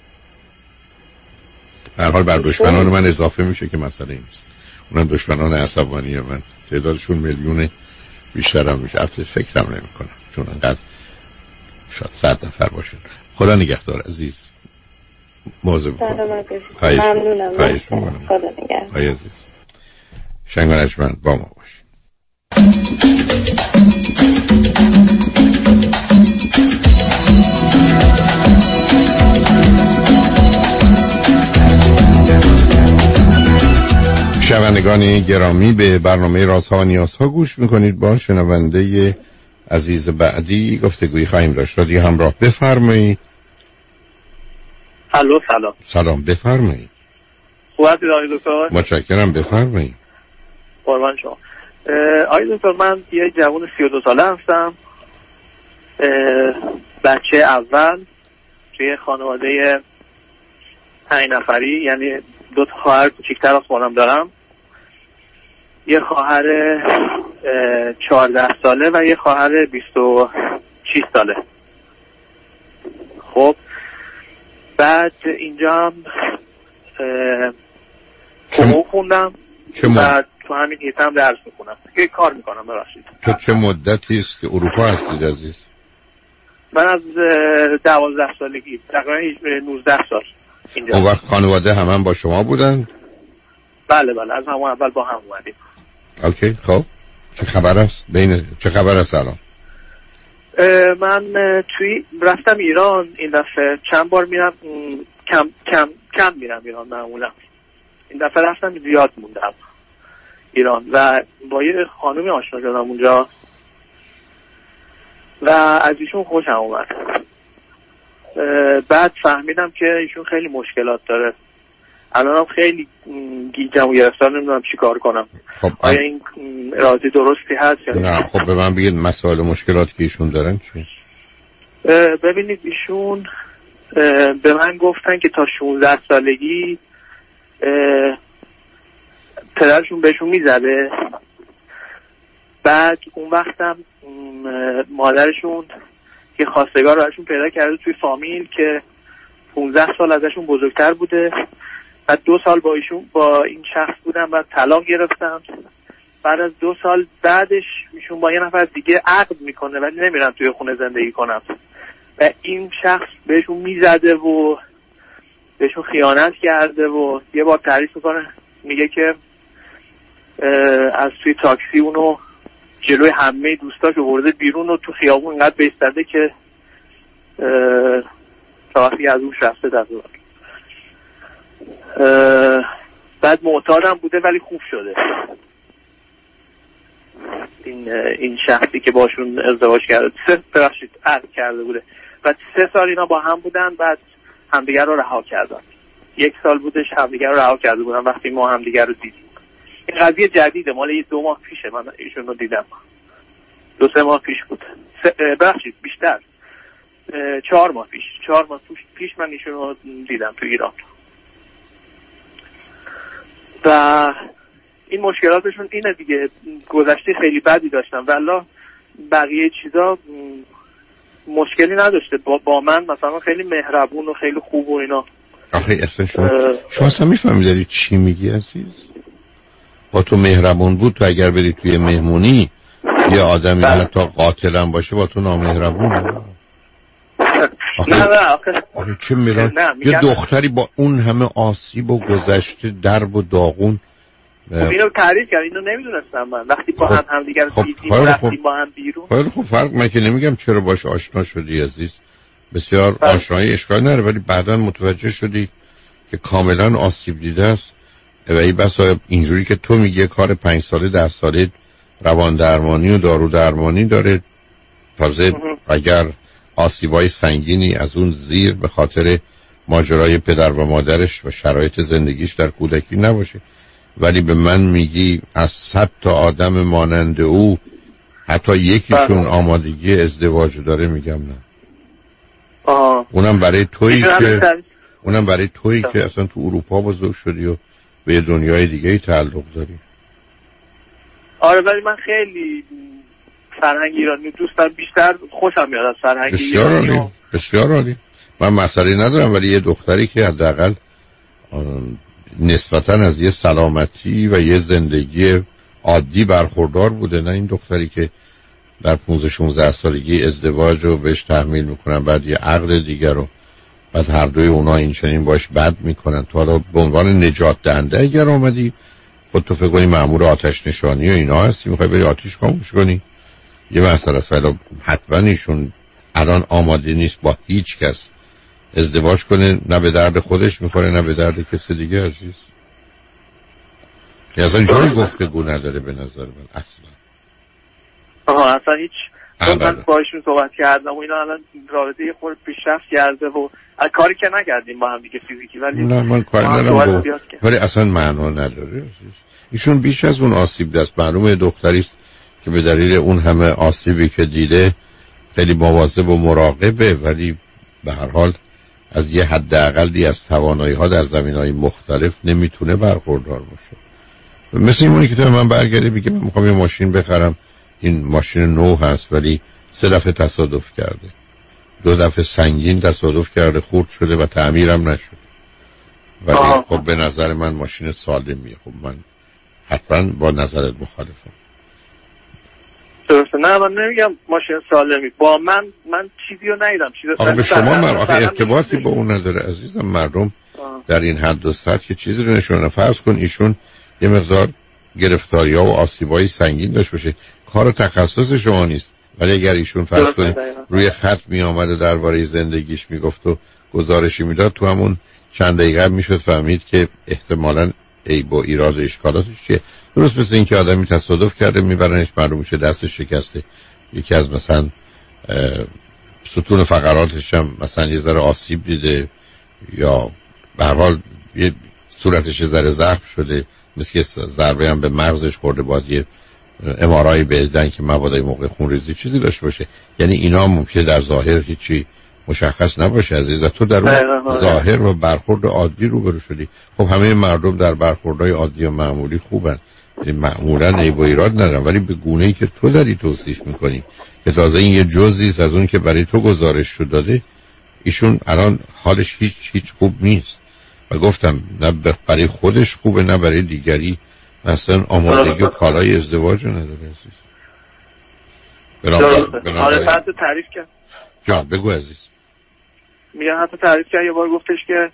هر حال بر دشمنان من اضافه میشه که مسئله نیست. اونم دشمنان عصبانی من، تعدادشون میلیونه، بیشتر هم میشه. البته فکرم نمی کنم چون انقدر شاید صد نفر باشه. خدا نگهدار عزیز. مواظب خودت. ممنونم. خواهش می‌کنم. خدا نگهدار. خواهش عزیز. شنگانجمن با ما باش. شنوندگان گرامی به برنامه رازها و نیازها گوش میکنید. با شنونده عزیز بعدی گفتگویی خواهیم داشت. رادیو همراه بفرمایید. الو سلام. سلام بفرمایید. خوب هستید آقای دکتر؟ متشکرم بفرمایید. قربان شما. آقای دکتر من یه جوان سی و دو ساله هستم. بچه اول توی خانواده پنج نفری، یعنی دو تا خواهر کوچیک‌تر از خودم دارم. یه خواهر چهارده ساله و یه خواهر بیست و شش ساله. خب بعد اینجا هم حقوق خوندم و تو همین حیطه هم درس میکنم که کار میکنم. ببخشید تو چه مدتی است که اروپا هستید عزیز؟ من از دوازده سالگی تقریبا نوزده سال اینجا. اون وقت خانواده هم, هم با شما بودن؟ بله بله از همون اول با هم اومدیم. اوکی خب چه خبر است؟ بین چه خبر است الان؟ من توی رفتم ایران این دفعه چند بار میرم کم کم کم میرم ایران معمولا. این دفعه رفتم زیاد موندم ایران و با یه خانومی آشنا شدم اونجا و از ایشون خوشم اومد. بعد فهمیدم که ایشون خیلی مشکلات داره. الانم خیلی گیجم و گرفتار نمیدونم چی کار کنم. خب آیا این راضی درستی هست یا نه؟ خب به من بگید مسائل مشکلات که ایشون دارن چی؟ ببینید ایشون به من گفتن که تا شانزده سالگی پدرشون بهشون میزده. بعد اون وقتم مادرشون که خواستگار رو ازشون پیدا کرده توی فامیل که پانزده سال ازشون بزرگتر بوده. بعد دو سال با ایشون با این شخص بودم و طلاق گرفتم. بعد از دو سال بعدش ایشون با یه نفر دیگه عقد میکنه ولی نمیرن توی خونه زندگی کنم و این شخص بهشون میزده و بهشون خیانت کرده و یه بار تعریف میکنه میگه که از توی تاکسی اونو جلوی همه دوستاش آورده بیرون و تو خیابون اینقدر بیستده که تا وقتی از اون رفته در دور. بعد معتادم بوده ولی خوب شده. این این شخصی که باشون ازدواج کرده سه بخشید عقد کرده بوده و سه سال اینا با هم بودن. بعد همدیگر رو رها کردن. یک سال بودش همدیگر رو رها کرده بودن وقتی ما همدیگر رو دیدیم. این قضیه جدیده مال یه دو ماه پیشه. من ایشون رو دیدم دو سه ماه پیش بود. بخشید بیشتر چهار ماه پیش چهار ماه پیش من ایشون رو دیدم تو ایران و این مشکلاتشون اینه دیگه. گذشته خیلی بدی داشتم والله بقیه چیزا مشکلی نداشته. با, با من مثلا خیلی مهربون و خیلی خوب و اینا. آخه اصلا شما شما اصلا میفهمی چی میگی عزیز؟ با تو مهربون بود تو اگر بری توی مهمونی یه آدمی حتی قاتلم باشه با تو نامهربونه. نه نه آخه آخه چه میران یه دختری با اون همه آسیب و گذشته درب و داغون اینو تعریف کرد. اینو نمیدونستم من. وقتی با خب. هم همدیگه رو خب. دیدیم و رفتیم با هم بیرون. خیلی خوب فرق من که نمیگم چرا باش آشنا شدی عزیز. بسیار آشنایی اشکال نداره ولی بعدا متوجه شدی که کاملا آسیب دیده است و این بسا اینجوری که تو میگی کار پنج ساله ده ساله روان درمانی و دارو درمانی داره. تازه اگر آسیبای سنگینی از اون زیر به خاطر ماجرای پدر و مادرش و شرایط زندگیش در کودکی نباشه ولی به من میگی از صد تا آدم مانند او حتی یکیشون آمادگی ازدواج داره. میگم نه. آه. اونم برای تویی که اونم برای تویی که اصلا تو اروپا بزرگ شدی و به یه دنیای دیگه ای تعلق داری. آره ولی من خیلی فرهنگ ایرانی دوست دارم. بیشتر خوشم میاد از فرهنگ بسیار ایرانی. عالی. بسیار عالی. من مسئله ندارم ولی یه دختری که حداقل نسبتاً از یه سلامتی و یه زندگی عادی برخوردار بوده، نه این دختری که در پانزده شانزده سالگی ازدواج رو بهش تحمیل میکنن بعد یه عقد دیگر رو بعد هر دوی اونا این چنین باش بد میکنن. تو حالا به عنوان نجات دهنده اگر آمدی خود تو فکر کنی مأمور آتش نشانی و اینا هستی میخوای بری آتش خاموش کنی یه مسئله است. ولی حتما ایشون الان آماده نیست با هیچ کس ازدواج کنه، نه به درد خودش میخوره نه به درد کسی دیگه عزیز. یه اصلا جایی گفتگو نداره به نظر من اصلا. آها اصلا هیچ. من با ایشون صحبت کردم و اینا الان رابطه یه خورده پیشرفت کرده و کاری که نکردیم با هم دیگه فیزیکی ولی نه من کاری ندارم ولی اصلا معنا نداره. ایشون بیش از اون آسیب دست معلومه دختری است که به دلیل اون همه آسیبی که دیده خیلی مواظب و مراقبه ولی به هر حال از یه حد اقلی از توانایی ها در زمینهای مختلف نمیتونه برخوردار باشه. مثل اینونی که تو من برگردی بگه من میخوام یه ماشین بخرم، این ماشین نو هست ولی سه دفعه تصادف کرده، دو دفعه سنگین تصادف کرده، خورد شده و تعمیرم نشده، ولی آه. خب به نظر من ماشین سالمیه. خب من حتما با نظرت مخالفم. درسته. نه من نمیگم ماشین سالمی، با من من چیزی رو ندیدم. چیزی آخه به شما من آخه ارتباطی با اون نداره عزیزم. مردم آه. در این حد و سطح که چیزی رو نشونه. فرض کن ایشون یه مقدار گرفتاری‌ها و آسیب‌های سنگین داشت باشه، کار تخصص شما نیست، ولی اگر ایشون فرض کنید روی خط می آمد و درباره زندگیش میگفت و گزارشی میداد، تو همون چند دقیقه میشد فهمید که احتمالاً عیب و ایراد و اشکالاتش چیه. درست مثل این که آدمی تصادف کرده میبرنش معلوم میشه دستش شکسته، یکی از مثلا ستون فقراتش هم مثلا یه ذره آسیب دیده یا به هر حال یه صورتش ذره زخم شده، مثل که ضربه هم به مغزش خورده، باید یه ام آر آی بدن که مبادا موقع خونریزی چیزی داشته باشه. یعنی اینا ممکنه در ظاهر هیچی مشخص نباشه عزیز، تو در اون ظاهر و برخورد عادی روبرو شدی. خب همه مردم در برخوردهای عادی و معمولی خوبن، یعنی معمولا عیب و ایراد ندارن، ولی به گونه‌ای که تو داری توصیف میکنی که تازه این یه جزئی از اون که برای تو گزارش شد داده، ایشون الان حالش هیچ هیچ خوب نیست و گفتم نه برای خودش خوبه نه برای دیگری، اصلا آمادگی و کالای ازدواج رو نداره عزیز. حالا حتی تعریف کرد جان بگو عزیز. میگه حتی تعریف کرد یه بار گفتش که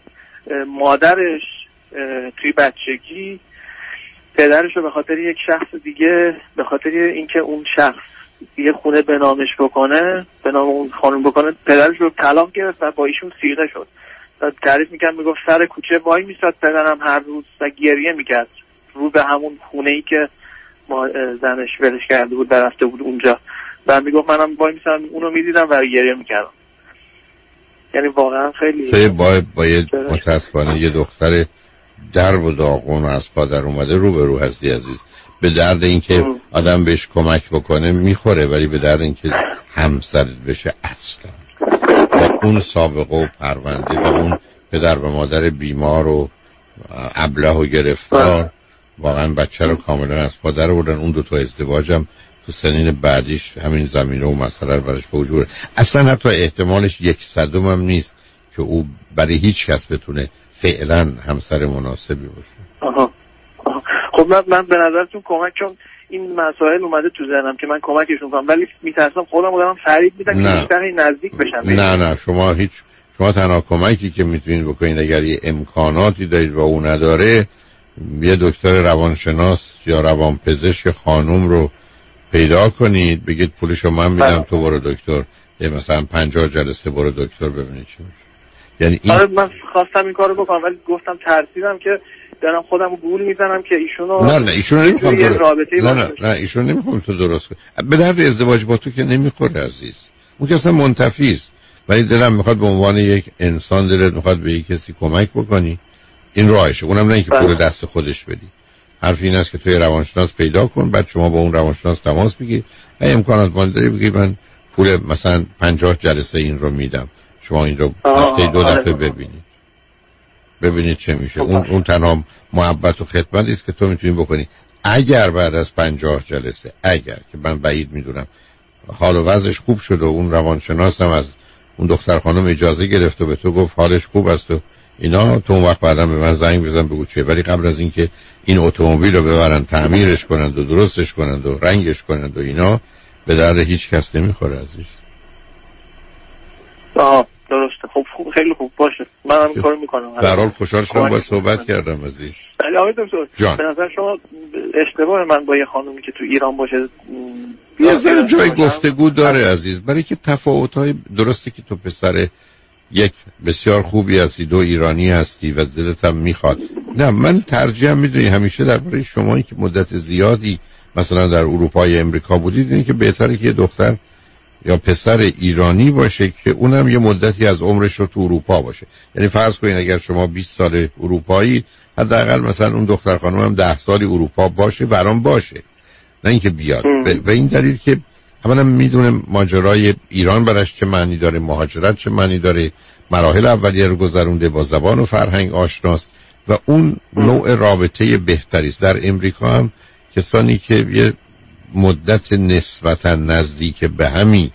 مادرش توی بچگی پدرش رو به خاطر یک شخص دیگه، به خاطر اینکه اون شخص یه خونه به نامش بکنه، به نام اون خانم بکنه، پدرش رو طلاق گرفت و با ایشون سیغه شد. تعریف میکرد میگفت سر کوچه وای میستاد پدرم هر روز و گریه میکرد رو به همون خونه‌ای که ما زنش ولش کرده بود رفته بود اونجا و میگفت منم وای میستادم اونو میدیدم و گریه میکردم. یعنی واقعا خیلی تو باید باید متاسفانه یه دختر در و داغون از پادر اومده رو به رو هستی عزیز. به درد این که آدم بهش کمک بکنه میخوره، ولی به درد این که همسرت بشه اصلا با اون سابقه و پرونده و اون پدر و مادر بیمار و ابله و گرفتار واقعا بچه رو کاملا از پادر بردن. اون دوتا ازدواجم تو سنین بعدیش همین زمینه و مسئله برش به وجوده. اصلا حتی احتمالش یک صدم هم نیست که او برای هیچ کس بتونه فعلا همسر مناسبی باشه. آها. آها. خب من, من به نظرتون کمک، چون این مسائل اومده تو ذهنم که من کمکشون کنم، ولی میترسم خودم دارم فریب میدم که بیشتر نزدیک بشم. نه نه شما هیچ شما تنها کمکی که میتونید بکنید اگر یه امکاناتی دارید و او نداره، یه دکتر روانشناس یا روانپزشک خانم رو پیدا کنید، بگید پولشو من میدم تو برو دکتر، یه مثلا پنجاه جلسه برو دکتر ببینید چی میشه. یعنی این آره من خواستم این کارو بکنم ولی گفتم ترسیدم که دارم خودمو گول میزنم که ایشونو نه نه ایشونو نمیخوام درست نه نه نه ایشونو نمیخوام تو درست کنی. به درد ازدواج با تو که نمیخوره عزیز، اون که اصلا منتفی است، ولی دلم میخواد به عنوان یک انسان دلت میخواد به یک کسی کمک بکنی، این راهشه. اونم نه اینکه پول دست خودش بدی. حرف این است که توی روانشناس پیدا کن، بعد شما با اون روانشناس تماس بگیر، اگه امکانات مالی داری بگی من پول مثلا پنجاه جلسه این رو میدم، شما این رو هفته دو دفعه ببینید ببینید چه میشه. اون اون تنها محبت و خدمتی است که تو میتونی بکنی. اگر بعد از پنجاه جلسه، اگر که من بعید میدونم، حال و وضعش خوب شد و اون روانشناس هم از اون دختر خانم اجازه گرفت و به تو گفت حالش خوب است و اینا، تو اون وقت بعدم به من زنگ بزن بگو چیه. ولی قبل از اینکه این اتومبیل رو ببرن تعمیرش کنند و درستش کنند و رنگش کنند و اینا، به درد هیچ کس نمیخوره عزیز. آه درسته. خب خوب، خیلی خوب باشه، من هم کار میکنم. در حال خوشحال شدم باید صحبت کردم عزیز. ولی آقای دکتر به نظر شما اشتباه من با یه خانومی که تو ایران باشه بیاد جای گفتگو داره عزیز، برای که تفاوت‌های درسته که تو پسر یک بسیار خوبی هستی، دو ایرانی هستی و دلت هم میخواد. نه من ترجیح میدونی همیشه درباره شمایی که مدت زیادی مثلا در اروپا یا امریکا بودید اینه که بهتره که یه دختر یا پسر ایرانی باشه که اونم یه مدتی از عمرش رو تو اروپا باشه. یعنی فرض کنید اگر شما بیست سال اروپایی، حداقل مثلا اون دختر خانم هم ده سالی اروپا باشه، برام باشه، نه اینکه بیاد. به این دلیل که اولا میدونه ماجرای ایران براش چه معنی داره، مهاجرت چه معنی داره، مراحل اولیه رو گذرونده، با زبان و فرهنگ آشناست. و اون نوع رابطه بهتری است. در امریکا هم کسانی که یه مدت نسبتا نزدیک به همی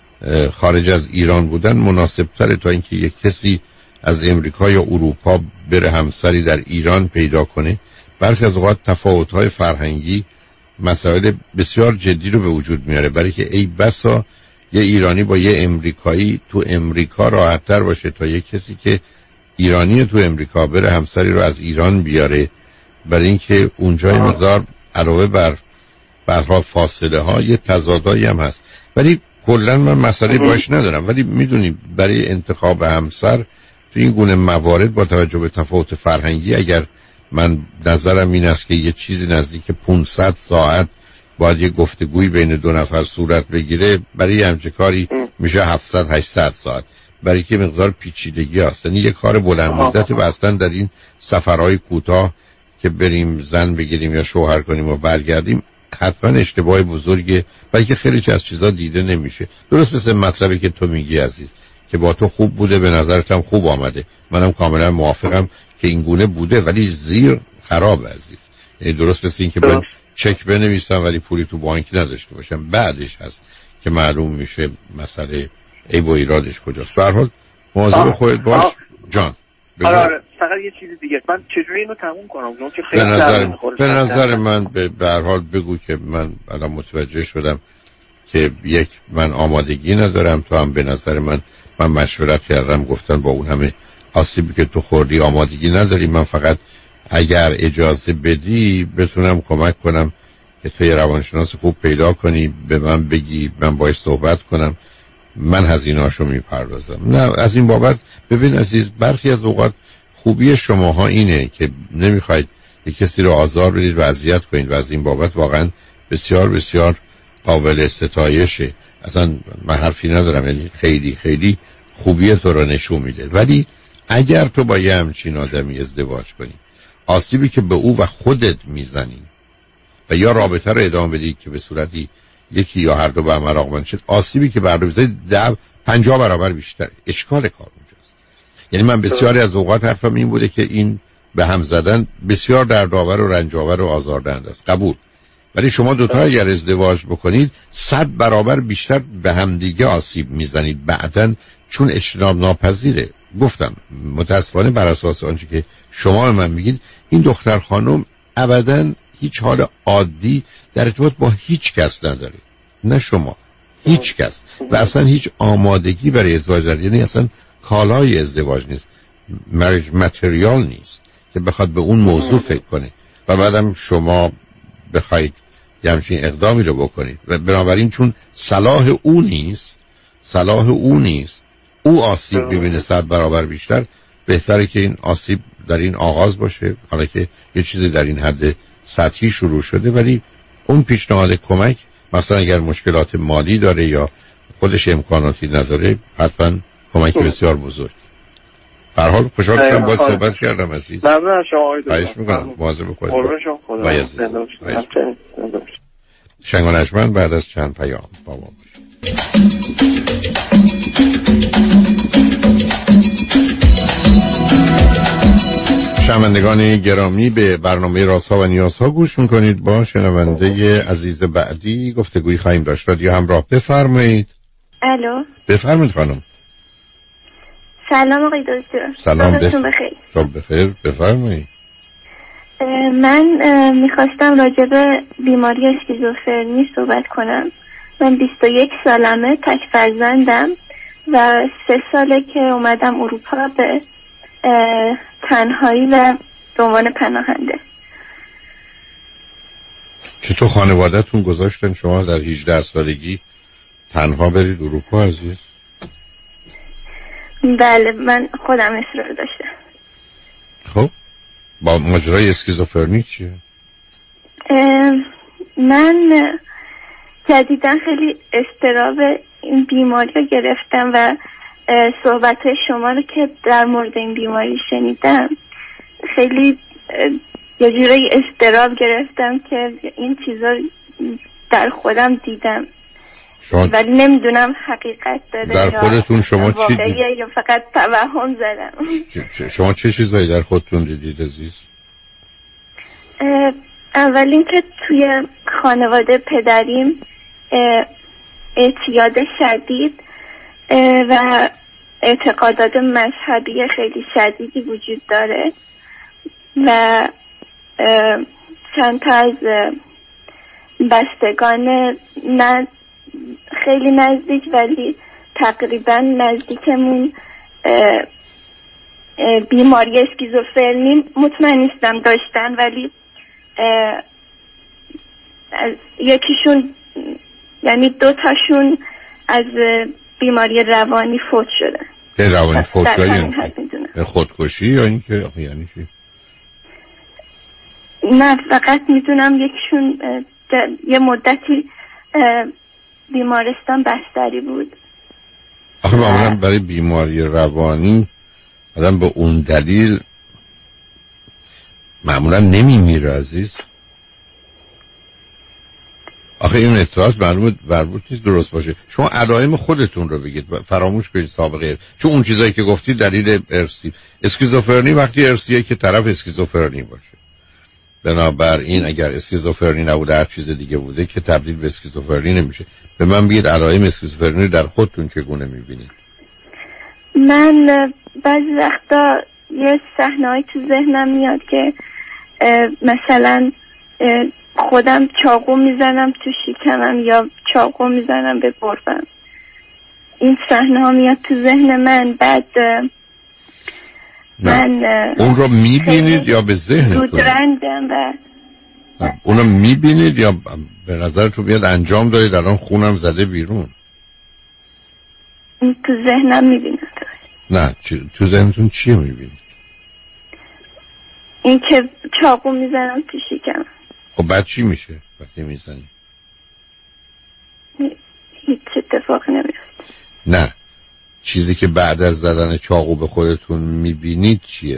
خارج از ایران بودن مناسب تره تا اینکه یک کسی از امریکا یا اروپا بره همسری در ایران پیدا کنه. برخی از اوقات تفاوت‌های فرهنگی مسائل بسیار جدی رو به وجود میاره، برای که ای بسا یه ایرانی با یه امریکایی تو امریکا راحت‌تر باشه تا یه کسی که ایرانی تو امریکا بره همسری رو از ایران بیاره، برای اینکه اونجا یه مقدار علاوه بر برها فاصله ها یه تضادایی هم هست. ولی کلا من مسئله باش ندارم، ولی میدونی برای انتخاب همسر تو این گونه موارد با توجه به تفاوت فرهنگی اگر من نظرم این است که یه چیزی نزدیک پانصد ساعت باید یه گفتگوی بین دو نفر صورت بگیره، برای همچه کاری میشه هفتصد هشتصد ساعت، برای که مقدار پیچیدگی هست. یعنی یه کار بلند مدت و اصلا در این سفرهای کوتاه که بریم زن بگیریم یا شوهر کنیم و برگردیم حتما اشتباه بزرگه، برای که خیلی از چیزا دیده نمیشه. درست مثل مطلبی که تو میگی عزیز که با تو خوب بوده، به نظرت هم خوب آمده، منم کاملا موافقم که این گونه بوده، ولی زیر خراب عزیز. یعنی درست مثل این که من چک بنویسم ولی پولی تو بانک نداشته باشم، بعدش هست که معلوم میشه مسئله عیب و ایرادش کجاست. به هر حال مواظب خودت باش جان. آره آره فقط یه چیز دیگه، من چجوری اینو تموم کنم؟ اون که خیلی به نظر به نظر من به هر حال بگو که من الان متوجه شدم که یک من آمادگی ندارم، تو هم به نظر من من مشورت کردم گفتن با اون همه آسیبی که تو خوردی آمادگی نداری، من فقط اگر اجازه بدی بتونم کمک کنم که تو یه روانشناس خوب پیدا کنی، به من بگی، من باهاش صحبت کنم، من هزینه‌اشو میپردازم. نه از این بابت ببین عزیز، برخی از اوقات خوبی شماها اینه که نمیخواید یک کسی رو آزار بدید و اذیت کنید و از این بابت واقعا بسیار بسیار قابل ستایشه. اصلا من حرفی ندارم، یعنی خیلی خیلی خوبی تو رو نشون میده. ولی اگر تو با یه همچین آدمی ازدواج کنی، آسیبی که به او و خودت میزنی و یا رابطه رو ادامه بدی که به صورتی یکی یا هر دو به هم علاقمند شد، آسیبی که بر روزه ده پنجاه برابر بیشتر. اشکال کار اونجاست. یعنی من بسیاری از اوقات حرفم این بوده که این به هم زدن بسیار دردآور و رنج‌آور و آزاردهنده است، قبول. ولی شما دوتا اگر ازدواج بکنید صد برابر بیشتر به همدیگه آسیب میزنید بعداً، چون اجتناب ناپذیره. گفتم متاسفانه بر اساس آنچه که شما من میگید این دختر خانم ابداً هیچ حال عادی در ارتباط با هیچ کس نداره، نه شما، هیچ کس، و اصلا هیچ آمادگی برای ازدواج داره. یعنی اصلا کالای ازدواج نیست، مریج متریال نیست که بخواد به اون موضوع فکر کنه و بعدم شما بخواید یه همچین اقدامی رو بکنید. و بنابراین چون صلاح او نیست، صلاح او نیست، او آسیب ببینه صد برابر بیشتر، بهتره که این آسیب در این آغاز باشه، حالا که یه چیزی در این حد سطحی شروع شده. ولی اون پیشنهاد کمک، مثلا اگر مشکلات مالی داره یا خودش امکاناتی نداره، حتما کمک بسیار بزرگ. به هر حال خوشحال شدم باهات صحبت کردم عزیز. ممنون از شما آقای دکتر. خواهش می‌کنم مواظب خودت باش. خدا. شنگ و نجمن بعد از چند پیام با ما باشید. شنوندگان گرامی، به برنامه رازها و نیازها گوش میکنید. با شنونده عزیز بعدی گفتگوی خواهیم داشت. رادیو همراه، بفرمایید. الو، بفرمایید خانم. سلام آقای دکتر. سلام بخیر. بخیر. صبح بخیر، بفرمایید. من میخواستم راجع به بیماری اسکیزوفرنی صحبت کنم. من بیست و یک سالمه، تک فرزندم و سه ساله که اومدم اروپا به تنهایی و به عنوان پناهنده. چطور خانواده‌تون گذاشتن شما در هجده سالگی تنها برید اروپا عزیز؟ بله، من خودم اصرار داشتم. خب با ماجرای اسکیزوفرنی چیه؟ من جدیداً خیلی اضطراب این بیماری رو گرفتم و صحبت شما رو که در مورد این بیماری شنیدم خیلی یه جوری اضطراب گرفتم که این چیزا در خودم دیدم. ولی نمیدونم حقیقت داره در خودتون شما چی دید؟ یا فقط توهم زدم. شما چه چیزایی در خودتون دیدید عزیز؟ اول اینکه توی خانواده پدریم اعتیاد شدید و اعتقادات مذهبی خیلی شدیدی وجود داره و چند تا از بستگان نه خیلی نزدیک ولی تقریبا نزدیکمون بیماری اسکیزوفرنی مطمئن نیستم داشتن، ولی یکیشون یعنی دو تاشون از بیماری روانی فوت شدن. که روانی فوت شدن خودکشی یا اینکه یعنی چی؟ نه فقط میدونم یکیشون یه مدتی بیمارستان بستری بود. آخه معمولا برای بیماری روانی آدم به اون دلیل معمولا نمیمیره عزیز. آخه این اعتراض معلومه مربوط نیست درست باشه. شما علائم خودتون رو بگید، فراموش کنید سابقه، چون اون چیزایی که گفتی دلیل ارثی. اسکیزوفرنی وقتی ارثیه که طرف اسکیزوفرنی باشه. بنابراین اگر اسکیزوفرنی نبوده هر چیز دیگه بوده که تبدیل به اسکیزوفرنی نمیشه. به من بگید علائم اسکیزوفرنی در خودتون چگونه میبینید؟ من بعضی وقتا یه صحنه‌ای تو ذهنم میاد که مثلا خودم چاقو میزنم تو شکمم یا چاقو میزنم به گربم. این صحنه ها میاد تو ذهن من. بعد من اون رو میبینید یا به ذهنتون؟ رودرندم و اون رو میبینید یا به نظرتون بیاد انجام دارید الان خونم زده بیرون؟ تو ذهنم میبینم. نه تو ذهنتون چیه میبینید؟ این که چاقو میزنم تو شکمم. خب بعد چی میشه وقتی میزنی؟ هیچ اتفاقی نمیفته. نه چیزی که بعد از زدن چاقو به خودتون میبینید چیه؟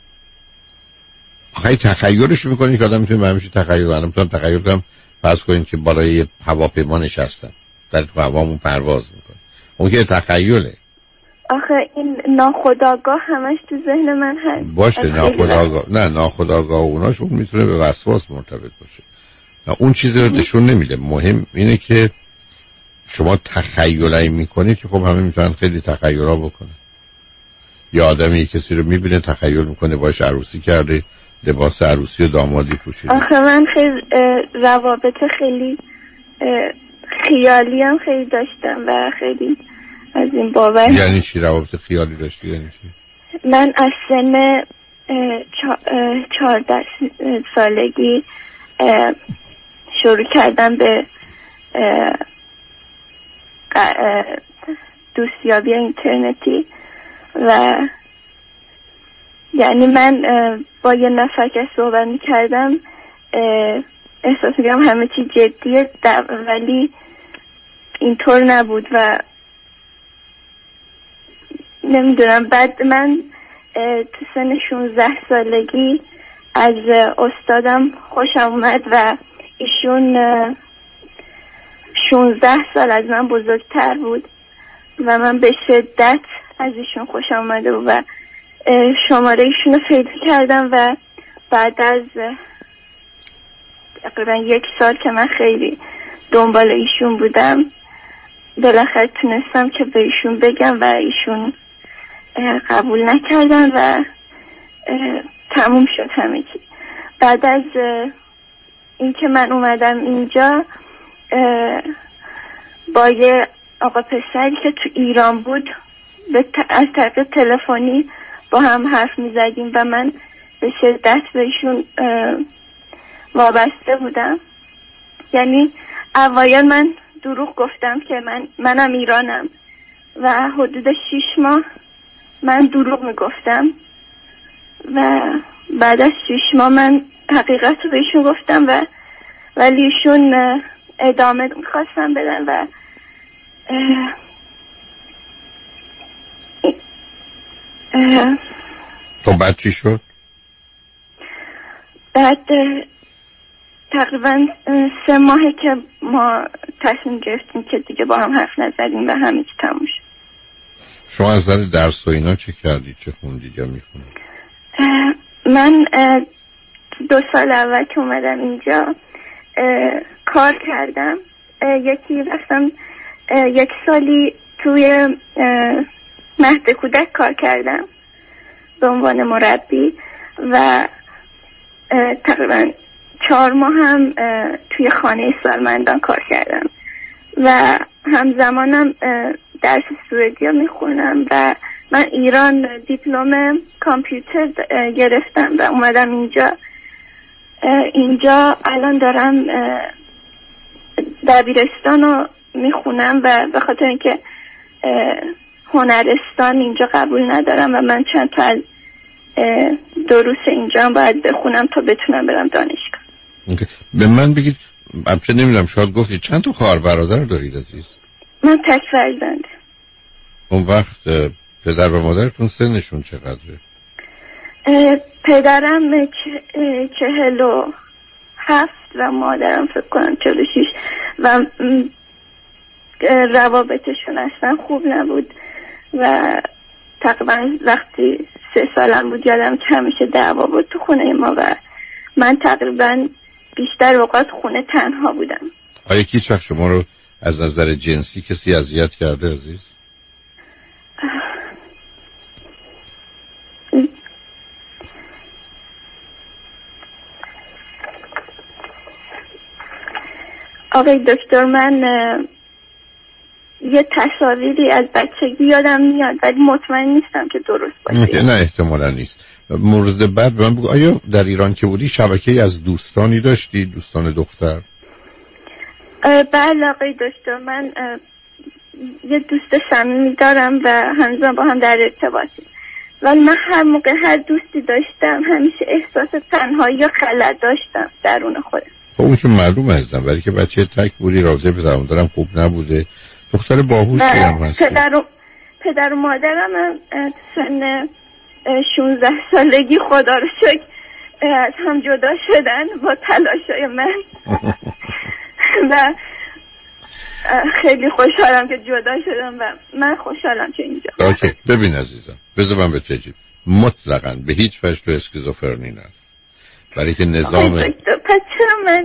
آخه تخیلش میکنید که آدم میتونه همیشه تخیل کنم. میتونم تخیل کنم فرض کنید که بالای هواپیما نشستم در هوامون پرواز میکنه، اون که تخیله. آخه این ناخودآگاه همش تو ذهن من هست. باشه ناخودآگاه نه ناخودآگاه اوناش اون میتونه به وسواس مرتبط باشه. نه اون چیزی رو نشون نمیده. مهم اینه که شما تخیلی میکنید که خب همه میتونن خیلی تخیلا بکنن. یا آدمی کسی رو میبینه تخیل میکنه باش عروسی کرده، لباس عروسی و دامادی پوشیده. آخه من خیلی روابط خیلی خیالی هم خیلی داشتم و خیلی از این باور. یعنی چی روابط خیالی داشتی؟ یعنی چی؟ من از سن چهارده سالگی شروع کردم به دوستیابی اینترنتی و یعنی من با یه نفر که صحبت میکردم احساس میکردم همه چی جدیه، ولی اینطور نبود و نمیدونم. بعد من تو سن شونزده سالگی از استادم خوشم اومد و ایشون شونزده سال از من بزرگتر بود و من به شدت از ایشون خوشم اومده بود و شماره ایشون رو پیدا کردم و بعد از تقریبا یک سال که من خیلی دنبال ایشون بودم بالاخره تونستم که به ایشون بگم و ایشون قبول نکردن و تموم شد همه چی. بعد از اینکه من اومدم اینجا با یه آقا پسری که تو ایران بود از طریق تلفنی با هم حرف می زدیم و من به شدت بهشون وابسته بودم. یعنی اوایل من دروغ گفتم که من منم ایرانم و حدود شیش ماه من دروغ می گفتم و بعد از شیش ماه من حقیقت رو بهشون گفتم و ولی ایشون ادامه میخواستم بدن و اه اه تو بعد چی شد؟ بعد تقریبا سه ماهه که ما تصمیم گرفتیم که دیگه با هم حرف نزدیم و همه چی تموم شد. شما از نظر درس و اینا چه کردید؟ چه خوندید یا میخونید؟ من دو سال اول که اومدم اینجا کار کردم. یکی رفتم یک سالی توی مهد کودک کار کردم به عنوان مربی و تقریبا چهار ماه هم توی خانه سالمندان کار کردم و همزمانم درس سوئدی میخونم و من ایران دیپلم کامپیوتر گرفتم و اومدم اینجا. اینجا الان دارم دبیرستان رو میخونم و به خاطر اینکه هنرستان اینجا قبول ندارم و من چند تا از دروس اینجا باید بخونم تا بتونم برم دانشگاه. okay. به من بگید، البته نمیدونم شاید گفتید چند تا خواهر برادر دارید عزیز؟ من تک فرزندم. اون وقت پدر و مادرتون سنشون چقدره؟ پدرم چهل و هفت و مادرم فکر کنم چهل و شیش و روابطشون اصلا خوب نبود و تقریبا وقتی سه سالم بود یادم که همیشه دعوا بود تو خونه ما و من تقریبا بیشتر اوقات خونه تنها بودم. آیا هیچ وقت شما رو از نظر جنسی کسی اذیت کرده عزیز؟ آقای دکتر، من یه تصاویری از بچگی یادم میاد ولی مطمئن نیستم که درست باشه. نه احتمالا نیست. مورد بعد من بگو، آیا در ایران که بودی شبکه‌ای از دوستانی داشتی؟ دوستان دختر؟ بله آقای دکتر، من یه دوست صمیمی دارم و همزمان با هم در ارتباطیم، ولی من هر موقع هر دوستی داشتم همیشه احساس تنهایی یا خلأ داشتم درون خودم. خب اون که معلومه ازم، ولی که بچه تک بودی، رابطه پدر و مادرم خوب نبوده، دختر باهوشی هم هستی. پدر و پدر و مادرم هم سن شانزده سالگی خدا رو شکر از هم جدا شدن با تلاشای من و خیلی خوشحالم که جدا شدم و من خوشحالم که اینجا. اوکی، ببین عزیزم، بذار من بهت بگم، مطلقاً به هیچ وجه تو اسکیزوفرنی نه، برای که نظام پس چرا من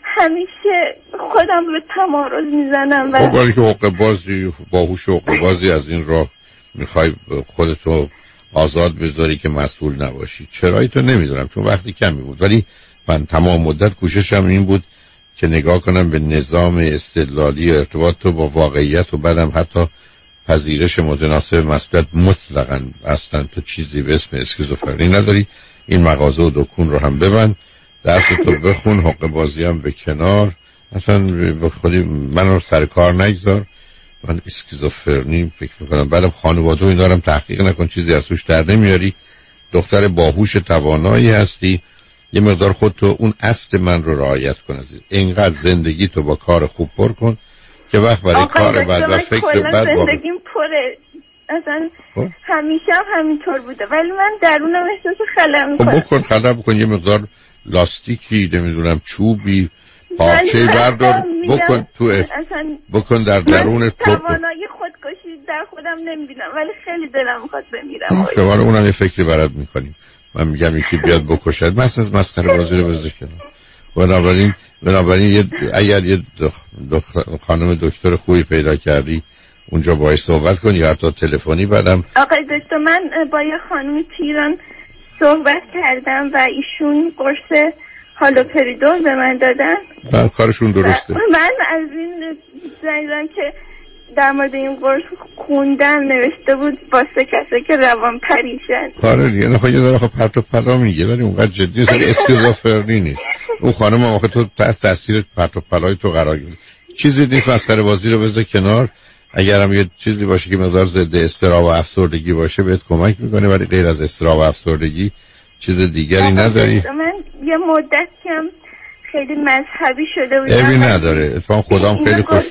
همیشه خودم رو تمارض میزنم و خب برای که حقوق بازی باهوش حقوق بازی از این راه میخوای خودتو آزاد بذاری که مسئول نباشی؟ چرایی تو نمیدونم، چون وقتی کمی بود، ولی من تمام مدت کوششم این بود که نگاه کنم به نظام استدلالی و ارتباط تو با واقعیت و بعدم حتی پذیرش متناسب مسئولیت. مطلقاً اصلا تو چیزی به اسم اسکیزوفرنی نداری. این مغازه و دکون رو هم ببند، درس تو بخون، حقوق بازی هم به کنار، اصلا به خودی من رو سر کار نگذار. من اسکیزوفرنی فکر میکنم بعدم خانواده این دارم تحقیق نکن، چیزی از توش در نمیاری، دختر باهوش توانایی هستی، یه مقدار خود تو اون اصل من رو رعایت کن عزیز. اینقدر زندگی تو با کار خوب پر کن که وقت برای کار بعد و فکر بعد زندگیم پره، اصلا همیشه هم همینطور بوده، ولی من درونم احساس خلأ میکنم. خب بکن خلأ بکن، یه مقدار لاستیکی نمیدونم چوبی پارچه بردار بکن تو اف... بکن در درون تو. توانایی خودکشی در خودم نمیبینم ولی خیلی دلم میخواد بمیرم. شما رو اونم یه فکری برات میکنیم. من میگم یکی بیاد بکشد، مثلا مسخره بازی رو بذار کنار. بنابراین بنابراین یه اگر یه دخ... دخ... خانم دکتر خوبی پیدا کردی اونجا باهاش صحبت کنی یا حتی تلفنی. بعدم آقای دکتر من با یه خانم ایران صحبت کردم و ایشون قرص هالوپریدول به من دادن. من کارشون درسته. من از این زنیدم که در مورد این قرص خوندم نوشته بود واسه کسی که روان پریشن. کاره دیگه نه، خب یه ذره خب پرت و پلا میگه ولی اونقدر جدی نیست. اسکیزوفرنی نیست. اون خانم آخه تو تحت تاثیر پرت و پلای تو قرار گرفت. چیزی نیست، مسخره بازی رو بذار کنار. اگرم یه چیزی باشه که مقدار ضد اضطراب و افسردگی باشه بهت کمک میکنه، ولی غیر از اضطراب و افسردگی چیز دیگری نداری. من یه مدت کم خیلی مذهبی شده بودم. ایبی نداره، اتفاقا خدام خیلی خوش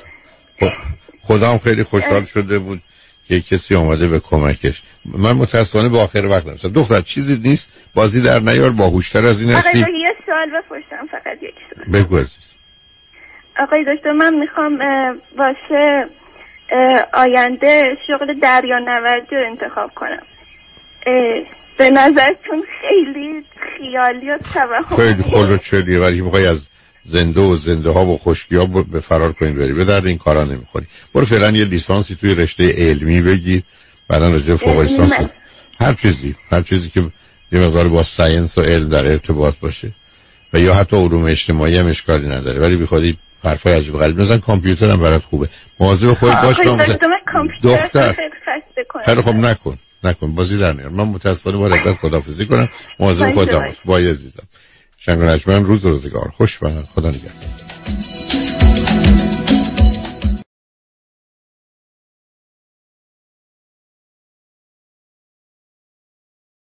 خدام خیلی خوشحال شده بود که کسی آمده به کمکش. من متاسفانه با آخر وقت نمیستم. دختر چیزی نیست، بازی در نیار، باهوشتر از این هستی. آقا یه سوال بپرسم، فقط یک سوال. بگو عزیز. آقای دکتر من میخوام واسه آینده شغل دریانوردی رو انتخاب کنم. به نظرتون خیلی خیالی و توهم خیلی خلو چلیه، ولی میخوای از زنده و زنده ها و خشکی ها به فرار کنی بری، به درد این کارا نمیخوری. برو فعلا یه لیسانسی توی رشته علمی بگیر، بعدا راجع فوق لیسانس هر چیزی هر چیزی که یه مقدار با ساینس و علم در ارتباط باشه، و یا حتی علوم اجتماعی هم اشکالی نداره، ولی بخوادی حرفای عجیب غریب نزن. کامپیوتر هم برات خوبه، مواظب خودت باش. دختر خیلی خوب نکن نکن بازی در نیار. من متاسفانه باید ازت خداحافظی کنم. مواظب خودت باش. با عزیزم شنگ و نجمن، روز و روزگار خوش و خدا نگهدار.